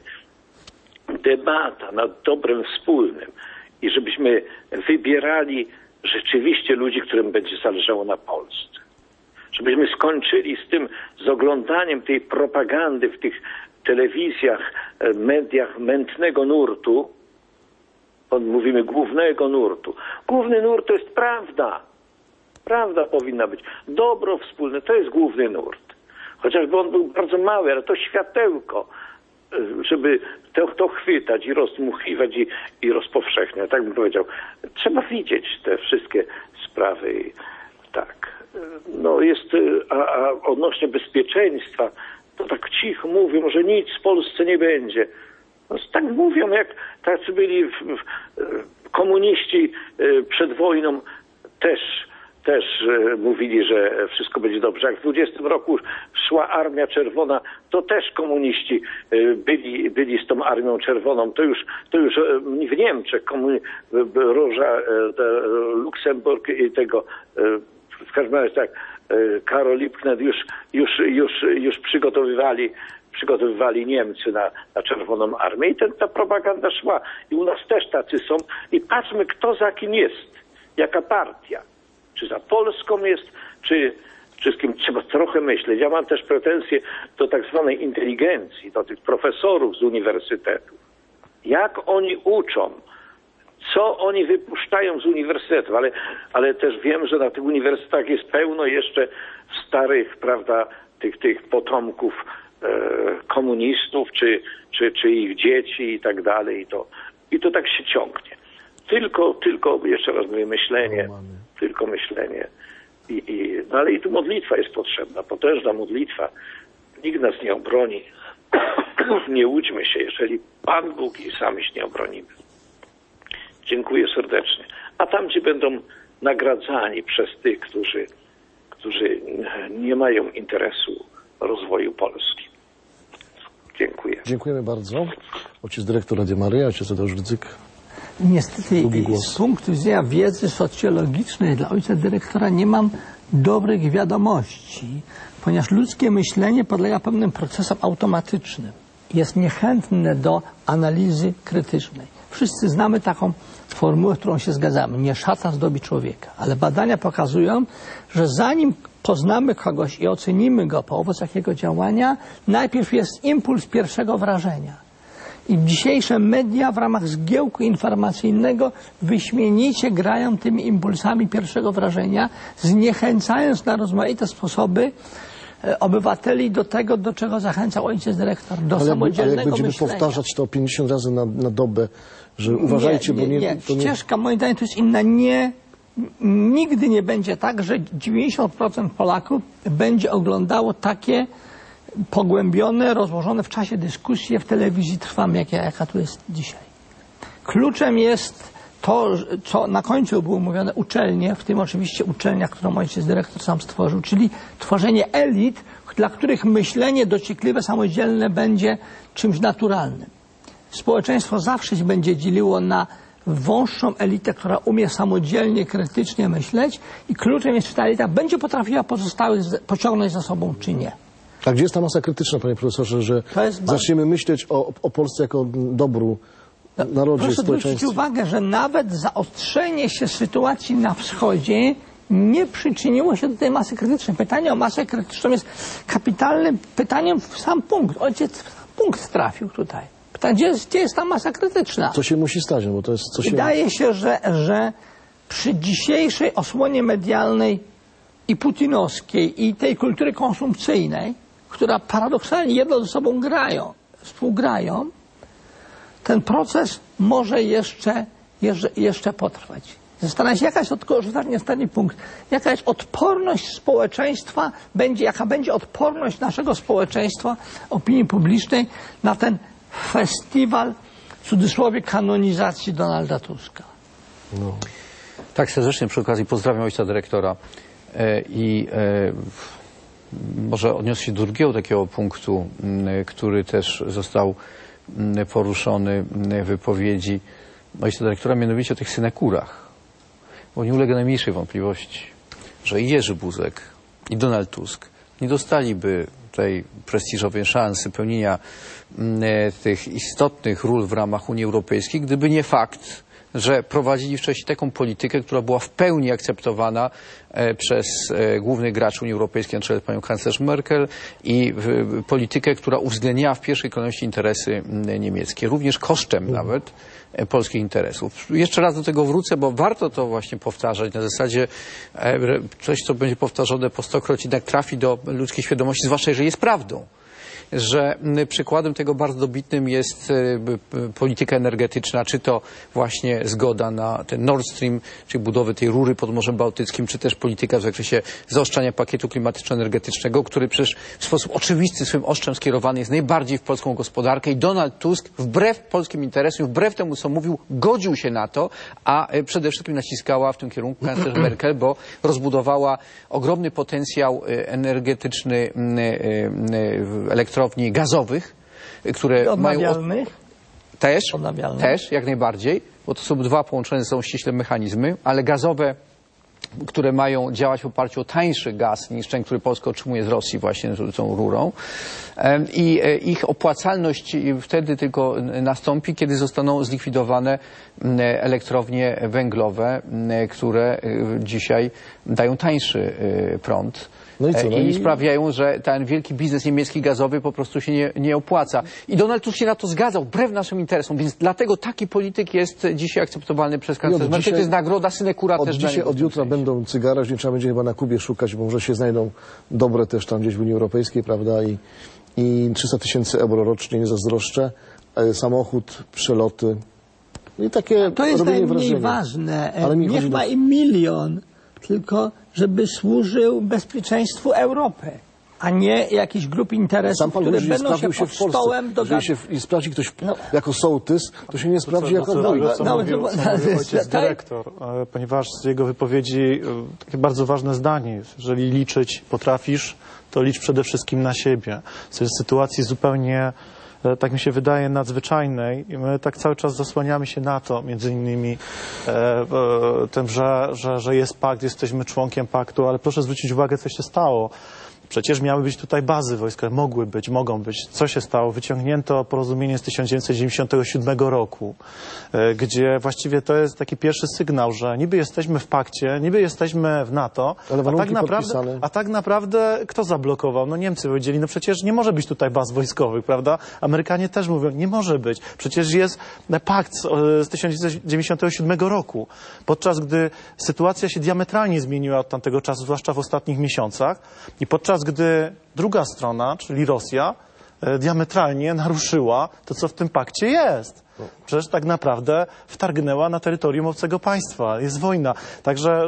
debata nad dobrem wspólnym i żebyśmy wybierali rzeczywiście ludzi, którym będzie zależało na Polsce. Żebyśmy skończyli z oglądaniem tej propagandy w tych telewizjach, mediach mętnego nurtu. Mówimy głównego nurtu. Główny nurt to jest prawda. Prawda powinna być. Dobro wspólne to jest główny nurt. Chociażby on był bardzo mały, ale to światełko, żeby to chwytać i rozdmuchiwać i rozpowszechniać. Tak bym powiedział. Trzeba widzieć te wszystkie sprawy. Tak. No jest, a odnośnie bezpieczeństwa, to tak cicho mówią, że nic w Polsce nie będzie. No, tak mówią, jak tacy byli komuniści przed wojną też mówili, że wszystko będzie dobrze. Jak w 20 roku szła Armia Czerwona, to też komuniści byli z tą Armią Czerwoną. To już w Niemczech Róża Luksemburg i tego w każdym razie tak Karol Liebknecht już przygotowywali Niemcy na Czerwoną Armię i ta propaganda szła. I u nas też tacy są. I patrzmy, kto za kim jest. Jaka partia. Czy za Polską jest, czy z kim trzeba trochę myśleć. Ja mam też pretensje do tak zwanej inteligencji, do tych profesorów z uniwersytetów. Jak oni uczą, co oni wypuszczają z uniwersytetów, ale też wiem, że na tych uniwersytetach jest pełno jeszcze starych, prawda, tych potomków komunistów, czy ich dzieci i tak dalej. I to tak się ciągnie. Tylko jeszcze raz mówię, myślenie. Tylko myślenie. Ale i tu modlitwa jest potrzebna, potężna modlitwa. Nikt nas nie obroni. Nie łudźmy się, jeżeli Pan Bóg i sami się nie obronimy. Dziękuję serdecznie. A tam, gdzie będą nagradzani przez tych, którzy nie mają interesu rozwoju Polski. Dziękuję. Dziękujemy bardzo. Ojciec dyrektor Radia Maryja, ojciec Tadeusz Rydzyk. Niestety z punktu widzenia wiedzy socjologicznej dla ojca dyrektora nie mam dobrych wiadomości, ponieważ ludzkie myślenie podlega pewnym procesom automatycznym. Jest niechętne do analizy krytycznej. Wszyscy znamy taką formułę, z którą się zgadzamy. Nie szatan zdobi człowieka. Ale badania pokazują, że zanim poznamy kogoś i ocenimy go po owocach jego działania, najpierw jest impuls pierwszego wrażenia. I dzisiejsze media w ramach zgiełku informacyjnego wyśmienicie grają tymi impulsami pierwszego wrażenia, zniechęcając na rozmaite sposoby obywateli do tego, do czego zachęcał ojciec dyrektor, do samodzielnego ale jak będziemy myślenia. powtarzać to 50 razy na dobę, że uważajcie, bo nie... Ścieżka moim zdaniem to jest inna. Nigdy nie będzie tak, że 90% Polaków będzie oglądało takie pogłębione, rozłożone w czasie dyskusje w telewizji Trwam, jaka tu jest dzisiaj. Kluczem jest to, co na końcu było mówione, uczelnie, w tym oczywiście uczelnia, którą ojciec dyrektor sam stworzył, czyli tworzenie elit, dla których myślenie dociekliwe, samodzielne będzie czymś naturalnym. Społeczeństwo zawsze się będzie dzieliło na wąższą elitę, która umie samodzielnie, krytycznie myśleć i kluczem jest, czy ta elita będzie potrafiła pozostałych pociągnąć za sobą, czy nie. A gdzie jest ta masa krytyczna, panie profesorze, że zaczniemy myśleć o Polsce jako dobru, narodzie, proszę społeczeństwie? zwrócić uwagę, że nawet zaostrzenie się sytuacji na wschodzie nie przyczyniło się do tej masy krytycznej. Pytanie o masę krytyczną jest kapitalnym pytaniem w sam punkt. Ojciec w sam punkt trafił tutaj. Pytanie, gdzie jest ta masa krytyczna? Co się musi stać? No bo to jest, Wydaje się, że przy dzisiejszej osłonie medialnej i putinowskiej, i tej kultury konsumpcyjnej, która paradoksalnie jedno ze sobą współgrają, ten proces może jeszcze potrwać. Zastanawiam się, ostatni punkt, jaka jest odporność społeczeństwa, jaka będzie odporność naszego społeczeństwa, opinii publicznej na ten festiwal, w cudzysłowie, kanonizacji Donalda Tuska. No. Tak, serdecznie przy okazji pozdrawiam ojca dyrektora i może odniosę się do drugiego takiego punktu, który też został poruszony w wypowiedzi ojca dyrektora, mianowicie o tych synekurach. Bo nie ulega najmniejszej wątpliwości, że i Jerzy Buzek, i Donald Tusk nie dostaliby tej prestiżowej szansy pełnienia tych istotnych ról w ramach Unii Europejskiej, gdyby nie fakt, że prowadzili wcześniej taką politykę, która była w pełni akceptowana przez głównych graczy Unii Europejskiej, na czele z panią kanclerz Merkel, i politykę, która uwzględniała w pierwszej kolejności interesy niemieckie, również kosztem nawet polskich interesów. Jeszcze raz do tego wrócę, bo warto to właśnie powtarzać na zasadzie coś, co będzie powtarzane po stokroć, jednak trafi do ludzkiej świadomości, zwłaszcza jeżeli jest prawdą. Że przykładem tego bardzo dobitnym jest polityka energetyczna, czy to właśnie zgoda na ten Nord Stream, czyli budowę tej rury pod Morzem Bałtyckim, czy też polityka w zakresie zaostrzania pakietu klimatyczno-energetycznego, który przecież w sposób oczywisty swym ostrzem skierowany jest najbardziej w polską gospodarkę, i Donald Tusk wbrew polskim interesom, wbrew temu, co mówił, godził się na to, a przede wszystkim naciskała w tym kierunku kanclerz Merkel, bo rozbudowała ogromny potencjał energetyczny elektrowni gazowych, które odnawialnych? Mają też, jak najbardziej, bo to są dwa połączone ze sobą ściśle mechanizmy, ale gazowe, które mają działać w oparciu o tańszy gaz niż ten, który Polska otrzymuje z Rosji właśnie tą rurą. I ich opłacalność wtedy tylko nastąpi, kiedy zostaną zlikwidowane elektrownie węglowe, które dzisiaj dają tańszy prąd. No i co? I sprawiają, że ten wielki biznes niemiecki gazowy po prostu się nie opłaca. I Donald Tusk się na to zgadzał, wbrew naszym interesom, więc dlatego taki polityk jest dzisiaj akceptowalny przez kanclerz Merkel. To jest nagroda synekura też dla niego. Od jutra będą cygara, nie trzeba będzie chyba na Kubie szukać, bo może się znajdą dobre też tam gdzieś w Unii Europejskiej, prawda? I 300 000 euro rocznie, nie zazdroszczę. Samochód, przeloty. I takie to jest robienie najmniej wrażenia. Ważne. Niech ma i milion, tylko żeby służył bezpieczeństwu Europy, a nie jakiejś grup interesów, które będą się pod stołem dogadać. Jeżeli się sprawdzi ktoś jako sołtys, to się nie sprawdzi jako wójt. Ojciec dyrektor, ponieważ z jego wypowiedzi takie bardzo ważne zdanie jest: jeżeli liczyć potrafisz, to licz przede wszystkim na siebie. Co jest w sytuacji zupełnie, tak mi się wydaje, nadzwyczajnej, i my tak cały czas zasłaniamy się na to, między innymi tym, że jest pakt, jesteśmy członkiem paktu, ale proszę zwrócić uwagę, co się stało. Przecież miały być tutaj bazy wojskowe, mogą być. Co się stało? Wyciągnięto porozumienie z 1997 roku, gdzie właściwie to jest taki pierwszy sygnał, że niby jesteśmy w pakcie, niby jesteśmy w NATO, a tak naprawdę kto zablokował? No Niemcy powiedzieli, no przecież nie może być tutaj baz wojskowych, prawda? Amerykanie też mówią, nie może być. Przecież jest pakt z 1997 roku. Podczas gdy sytuacja się diametralnie zmieniła od tamtego czasu, zwłaszcza w ostatnich miesiącach, i podczas gdy druga strona, czyli Rosja, diametralnie naruszyła to, co w tym pakcie jest. Przecież tak naprawdę wtargnęła na terytorium obcego państwa. Jest wojna. Także,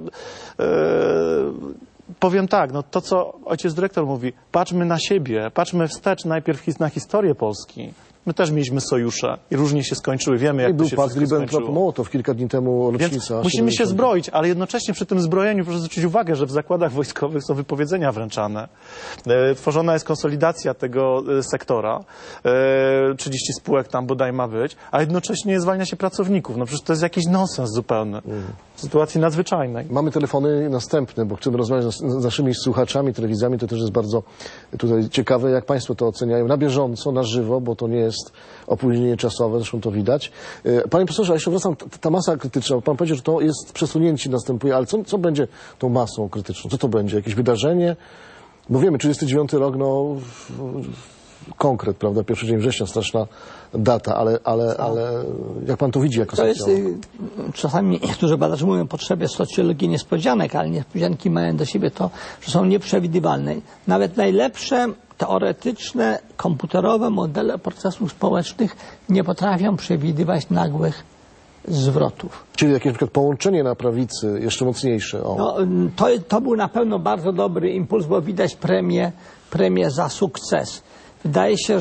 powiem tak, no to, co ojciec dyrektor mówi, patrzmy na siebie, patrzmy wstecz najpierw na historię Polski, My też mieliśmy sojusze i różnie się skończyły. Wiemy, jak to się wszystko skończyło. Ribbentrop-Mołotow kilka dni temu rocznica. Więc musimy się zbroić, ale jednocześnie przy tym zbrojeniu proszę zwrócić uwagę, że w zakładach wojskowych są wypowiedzenia wręczane. Tworzona jest konsolidacja tego sektora. 30 spółek tam bodaj ma być, a jednocześnie zwalnia się pracowników. No przecież to jest jakiś nonsens zupełny. W sytuacji nadzwyczajnej. Mamy telefony następne, bo chcemy rozmawiać z naszymi słuchaczami, telewizjami. To też jest bardzo tutaj ciekawe, jak państwo to oceniają na bieżąco, na żywo, bo to nie jest opóźnienie czasowe, zresztą to widać. Panie profesorze, a jeszcze wracam, ta masa krytyczna, pan powiedział, że to jest przesunięcie następuje, ale co będzie tą masą krytyczną? Co to będzie? Jakieś wydarzenie? Bo wiemy, 39 rok, no konkret, prawda? 1 dzień września, straszna data, ale jak pan to widzi jako socjolog? To jest, czasami niektórzy badacze mówią o potrzebie socjologii niespodzianek, ale niespodzianki mają do siebie to, że są nieprzewidywalne. Nawet najlepsze teoretyczne, komputerowe modele procesów społecznych nie potrafią przewidywać nagłych zwrotów. Czyli jakieś na przykład połączenie na prawicy jeszcze mocniejsze. O. No, to był na pewno bardzo dobry impuls, bo widać premię za sukces. Wydaje się,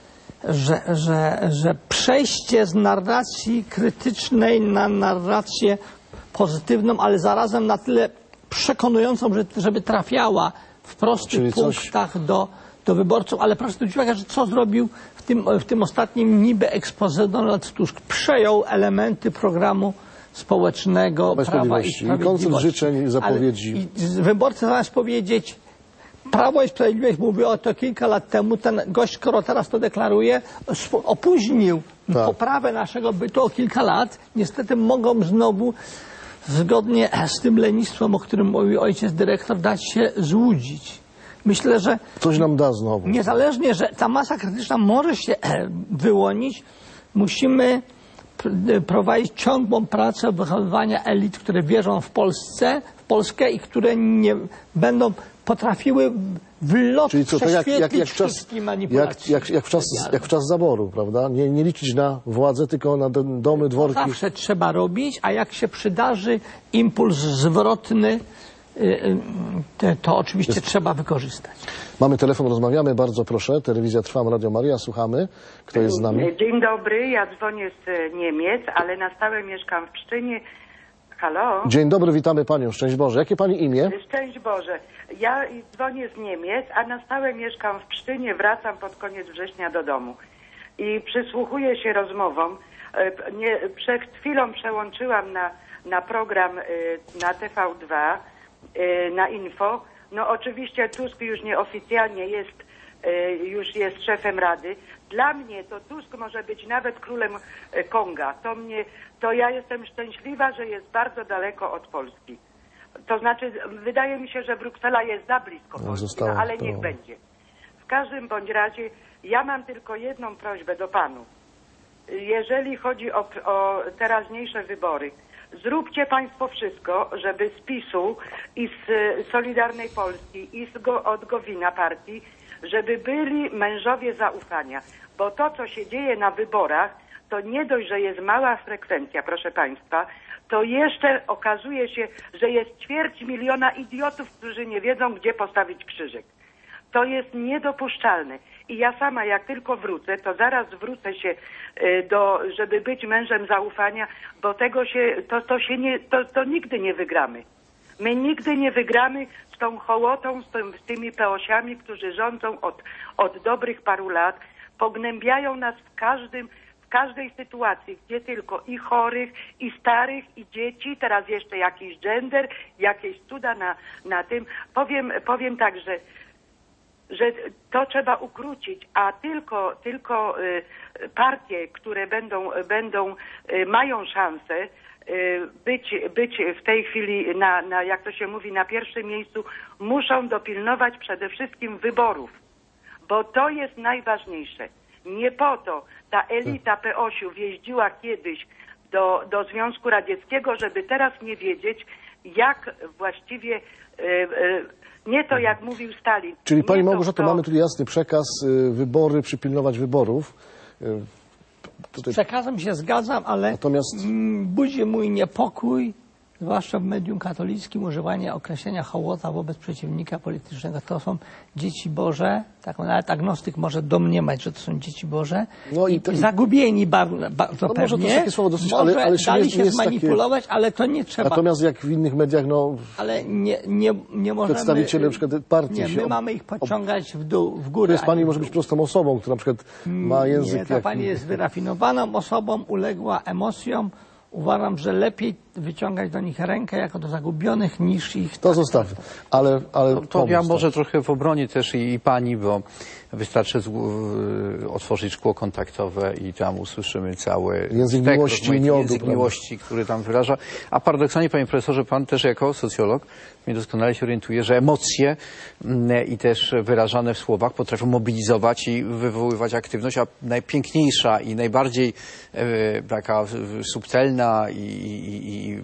że przejście z narracji krytycznej na narrację pozytywną, ale zarazem na tyle przekonującą, żeby trafiała w prostych punktach do wyborców. Ale proszę zwrócić uwagę, że co zrobił w tym ostatnim niby exposé Donald Tusk? Przejął elementy programu społecznego Prawa i Sprawiedliwości. Koncert życzeń, zapowiedzi. Wyborcy zamiast powiedzieć, Prawo i Sprawiedliwość mówiło o to kilka lat temu, ten gość, skoro teraz to deklaruje, opóźnił poprawę naszego bytu o kilka lat. Niestety mogą znowu, zgodnie z tym lenistwem, o którym mówił ojciec dyrektor, dać się złudzić. Myślę, że coś nam da znowu. Niezależnie, że ta masa krytyczna może się wyłonić, musimy prowadzić ciągłą pracę wychowywania elit, które wierzą w Polskę i które nie będą potrafiły w lot prześwietlić wszystkie manipulacje. Jak w czas zaboru, prawda? Nie liczyć na władzę, tylko na domy, dworki. To zawsze trzeba robić, a jak się przydarzy impuls zwrotny, to oczywiście trzeba wykorzystać. Mamy telefon, rozmawiamy, bardzo proszę. Telewizja Trwam, Radio Maria, słuchamy. Kto jest z nami? Dzień dobry, ja dzwonię z Niemiec, ale na stałe mieszkam w Pszczynie. Halo? Dzień dobry, witamy Panią, szczęść Boże. Jakie Pani imię? Szczęść Boże. Ja dzwonię z Niemiec, a na stałe mieszkam w Pszczynie, wracam pod koniec września do domu. I przysłuchuję się rozmowom. Przed chwilą przełączyłam na program na TV2, na info. No oczywiście Tusk już nieoficjalnie już jest szefem Rady. Dla mnie to Tusk może być nawet królem Konga. To ja jestem szczęśliwa, że jest bardzo daleko od Polski. To znaczy, wydaje mi się, że Bruksela jest za blisko Polski, ale niech będzie. W każdym bądź razie, ja mam tylko jedną prośbę do panów. Jeżeli chodzi o teraźniejsze wybory, zróbcie państwo wszystko, żeby z PiS-u i z Solidarnej Polski i od Gowina partii, żeby byli mężowie zaufania. Bo to, co się dzieje na wyborach, to nie dość, że jest mała frekwencja, proszę państwa, to jeszcze okazuje się, że jest 250 000 idiotów, którzy nie wiedzą, gdzie postawić krzyżyk. To jest niedopuszczalne. I ja sama, jak tylko wrócę, to zaraz zwrócę się żeby być mężem zaufania, bo to nigdy nie wygramy. My nigdy nie wygramy z tą hołotą, z tymi peosiami, którzy rządzą od dobrych paru lat, pognębiają nas w każdej sytuacji, gdzie tylko i chorych, i starych, i dzieci, teraz jeszcze jakiś gender, jakieś cuda na tym. Powiem tak, że to trzeba ukrócić, a tylko partie, które mają szansę być w tej chwili jak to się mówi, na pierwszym miejscu, muszą dopilnować przede wszystkim wyborów, bo to jest najważniejsze. Nie po to ta elita PO-siów jeździła kiedyś do Związku Radzieckiego, żeby teraz nie wiedzieć, jak właściwie nie to, jak mówił Stalin. Czyli Pani Małgorzato, mamy tu jasny przekaz, wybory, przypilnować wyborów. Z przekazem się zgadzam, ale budzi mój niepokój zwłaszcza w medium katolickim, używanie określenia hołota wobec przeciwnika politycznego. To są dzieci Boże, tak nawet agnostyk może domniemać, że to są dzieci Boże No i zagubieni bardzo no pewnie. może to jest takie słowo dosyć, może ale dali się jest zmanipulować, ale to nie trzeba. Natomiast jak w innych mediach, no Ale nie możemy... przedstawiciele na przykład partii Nie, się my mamy ich podciągać w dół, w górę. jest pani może być prostą osobą, która na przykład ma język... Nie, ta pani jest wyrafinowaną osobą, uległa emocjom. Uważam, że lepiej wyciągać do nich rękę jako do zagubionych niż ich... To zostawmy. Ale To ja może trochę w obronie też i pani, bo wystarczy otworzyć szkło kontaktowe i tam usłyszymy cały język miłości i miodu, język miłości, który tam wyraża. A paradoksalnie, panie profesorze, pan też jako socjolog mnie doskonale się orientuje, że emocje i też wyrażane w słowach potrafią mobilizować i wywoływać aktywność, a najpiękniejsza i najbardziej taka subtelna i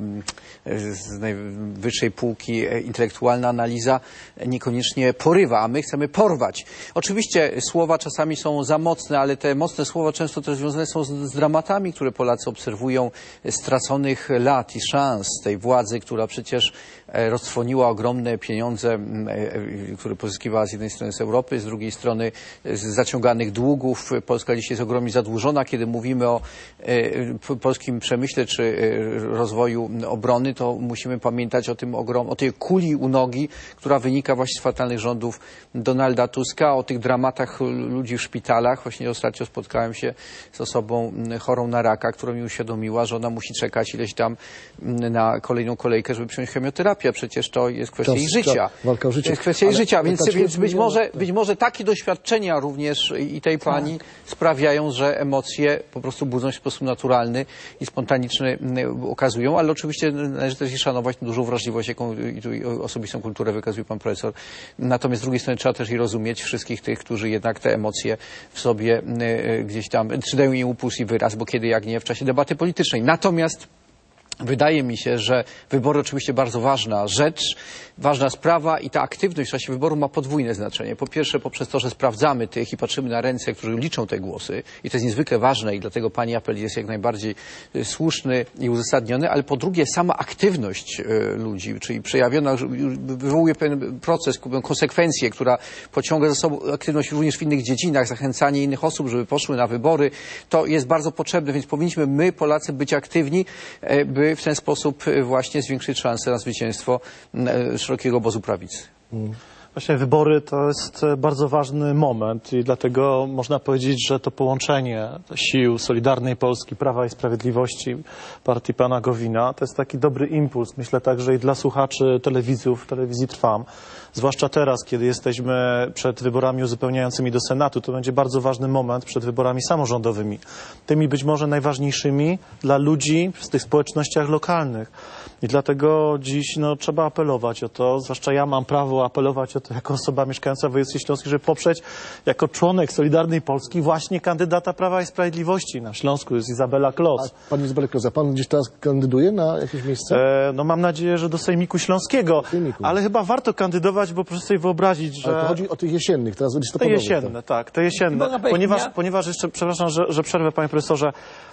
z najwyższej półki intelektualna analiza niekoniecznie porywa, a my chcemy porwać. Oczywiście słowa czasami są za mocne, ale te mocne słowa często też związane są z dramatami, które Polacy obserwują, straconych lat i szans tej władzy, która przecież roztrwoniła ogromne pieniądze, które pozyskiwała z jednej strony z Europy, z drugiej strony z zaciąganych długów. Polska dzisiaj jest ogromnie zadłużona. Kiedy mówimy o polskim przemyśle czy rozwoju obrony, to musimy pamiętać o tej kuli u nogi, która wynika właśnie z fatalnych rządów Donalda Tuska, o tych dramatach ludzi w szpitalach. Właśnie ostatnio spotkałem się z osobą chorą na raka, która mi uświadomiła, że ona musi czekać ileś tam na kolejną kolejkę, żeby przyjąć chemioterapię. Przecież to jest kwestia jej życia. Walka o życie. To jest kwestia jej życia, więc być może takie doświadczenia również i tej pani sprawiają, że emocje po prostu budzą się w sposób naturalny i spontaniczny okazują, ale oczywiście należy też szanować dużą wrażliwość, jaką i osobistą kulturę wykazuje pan profesor. Natomiast z drugiej strony trzeba też i rozumieć wszystkich tych, którzy jednak te emocje w sobie gdzieś tam, czy dają im upuls i wyraz, bo kiedy jak nie w czasie debaty politycznej. Natomiast wydaje mi się, że wybory oczywiście bardzo ważna rzecz, ważna sprawa i ta aktywność w czasie wyboru ma podwójne znaczenie. Po pierwsze poprzez to, że sprawdzamy tych i patrzymy na ręce, którzy liczą te głosy i to jest niezwykle ważne i dlatego pani apel jest jak najbardziej słuszny i uzasadniony, ale po drugie sama aktywność ludzi, czyli przejawiona, wywołuje pewien proces, konsekwencję, która pociąga za sobą aktywność również w innych dziedzinach, zachęcanie innych osób, żeby poszły na wybory, to jest bardzo potrzebne, więc powinniśmy my, Polacy, być aktywni, by w ten sposób właśnie zwiększyć szanse na zwycięstwo szerokiego obozu prawicy. Właśnie wybory to jest bardzo ważny moment i dlatego można powiedzieć, że to połączenie sił Solidarnej Polski, Prawa i Sprawiedliwości, partii pana Gowina, to jest taki dobry impuls, myślę także i dla słuchaczy telewizji Trwam. Zwłaszcza teraz, kiedy jesteśmy przed wyborami uzupełniającymi do Senatu, to będzie bardzo ważny moment przed wyborami samorządowymi. Tymi być może najważniejszymi dla ludzi w tych społecznościach lokalnych. I dlatego dziś trzeba apelować o to, zwłaszcza ja mam prawo apelować o to jako osoba mieszkająca w województwie śląskim, żeby poprzeć jako członek Solidarnej Polski właśnie kandydata Prawa i Sprawiedliwości. Na Śląsku jest Izabela Kloc. A pani Izabela Kloc, a pan gdzieś teraz kandyduje na jakieś miejsce? Mam nadzieję, że do Sejmiku Śląskiego, ale chyba warto kandydować, bo proszę sobie wyobrazić, że... Ale to chodzi o tych jesiennych, teraz listopadowych. Te jesienne, tak, te jesienne. Ponieważ jeszcze, przepraszam, że przerwę, panie profesorze,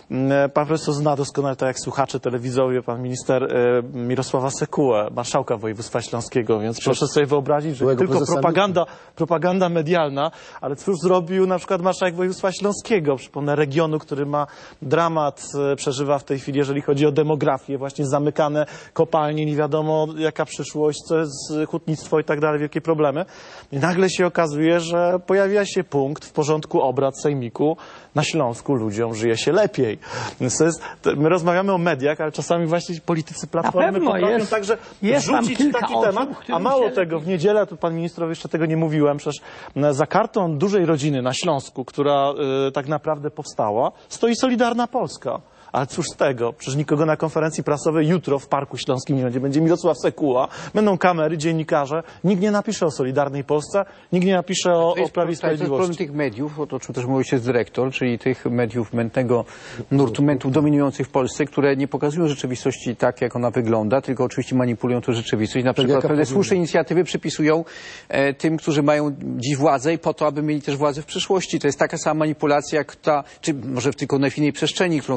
pan profesor zna doskonale, tak jak słuchacze telewizowie, pan minister Mirosława Sekułę, marszałka województwa śląskiego, więc proszę sobie wyobrazić, że tylko propaganda medialna, ale cóż zrobił na przykład marszałek województwa śląskiego, przypomnę, regionu, który ma dramat, przeżywa w tej chwili, jeżeli chodzi o demografię, właśnie zamykane kopalnie, nie wiadomo jaka przyszłość, co jest hutnictwo i tak dalej, wielkie problemy. I nagle się okazuje, że pojawia się punkt w porządku obrad Sejmiku, na Śląsku ludziom żyje się lepiej. Więc my rozmawiamy o mediach, ale czasami właśnie politycy Platformy potrafią także wrzucić taki temat, a mało tego, w niedzielę, tu pan ministrowi jeszcze tego nie mówiłem, przecież za kartą dużej rodziny na Śląsku, która tak naprawdę powstała, stoi Solidarna Polska. Ale cóż z tego? Przecież nikogo na konferencji prasowej jutro w Parku Śląskim nie będzie. Będzie Mirosław Sekuła, będą kamery, dziennikarze. Nikt nie napisze o Solidarnej Polsce, nikt nie napisze o Prawie i Sprawiedliwości. To jest problem tych mediów, o czym też mówił się dyrektor, czyli tych mediów mętnego nurtu, dominujących w Polsce, które nie pokazują rzeczywistości tak, jak ona wygląda, tylko oczywiście manipulują tę rzeczywistość. Na przykład pewne słuszne inicjatywy przypisują tym, którzy mają dziś władzę i po to, aby mieli też władzę w przyszłości. To jest taka sama manipulacja, jak ta, czy może tylko na innej przestrzeni, którą chciał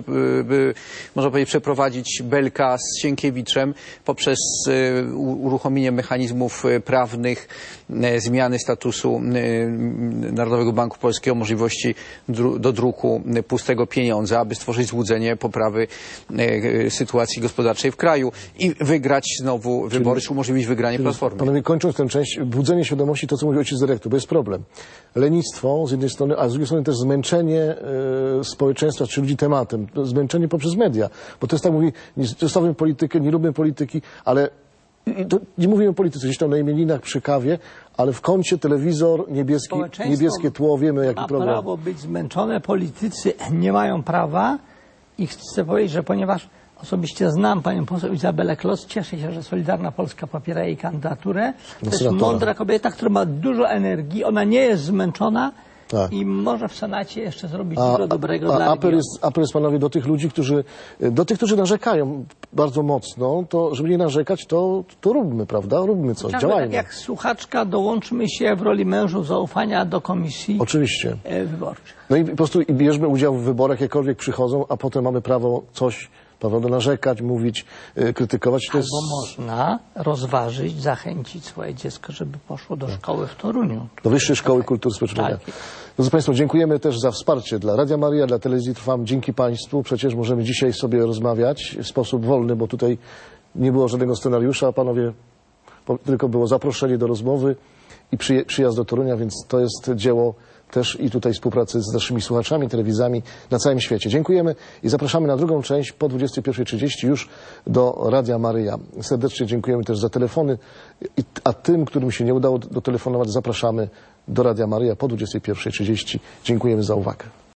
można powiedzieć, przeprowadzić Belka z Sienkiewiczem poprzez uruchomienie mechanizmów prawnych, zmiany statusu Narodowego Banku Polskiego, możliwości do druku pustego pieniądza, aby stworzyć złudzenie poprawy sytuacji gospodarczej w kraju i wygrać znowu wybory, czy umożliwić wygranie Platformy. Panowie, kończąc tę część, budzenie świadomości, to co mówi ojciec dyrektor, bo jest problem. Lenistwo z jednej strony, a z drugiej strony też zmęczenie społeczeństwa czy ludzi tematem, zmęczenie poprzez media, bo to jest tak, mówi, nie zostawmy politykę, nie lubimy polityki, ale nie mówimy o polityce, gdzieś tam na imieninach, przy kawie, ale w kącie telewizor, niebieskie tło, wiemy jaki problem. Ma prawo być zmęczone, politycy nie mają prawa i chcę powiedzieć, że ponieważ osobiście znam panią poseł Izabelę Kloc, cieszę się, że Solidarna Polska popiera jej kandydaturę. To jest mądra kobieta, która ma dużo energii, ona nie jest zmęczona. Tak. I może w Senacie jeszcze zrobić dużo dobrego dla regionu. Apel jest, panowie, do tych ludzi, do tych, którzy narzekają bardzo mocno, to żeby nie narzekać, to róbmy, prawda? Róbmy coś, działajmy. Tak jak słuchaczka, dołączmy się w roli mężów zaufania do komisji oczywiście wyborczych. No i po prostu bierzmy udział w wyborach, jakkolwiek przychodzą, a potem mamy prawo coś, prawda, narzekać, mówić, krytykować. To jest... Albo można rozważyć, zachęcić swoje dziecko, żeby poszło do szkoły w Toruniu. Do Wyższej Szkoły Kultury Społecznej. Tak. Drodzy Państwo, dziękujemy też za wsparcie dla Radia Maryja, dla Telewizji Trwam. Dzięki Państwu. Przecież możemy dzisiaj sobie rozmawiać w sposób wolny, bo tutaj nie było żadnego scenariusza, a panowie, tylko było zaproszenie do rozmowy i przyjazd do Torunia, więc to jest dzieło też i tutaj współpracy z naszymi słuchaczami, telewizami na całym świecie. Dziękujemy i zapraszamy na drugą część po 21:30 już do Radia Maryja. Serdecznie dziękujemy też za telefony, a tym, którym się nie udało dotelefonować, zapraszamy do Radia Maryja po 21:30. Dziękujemy za uwagę.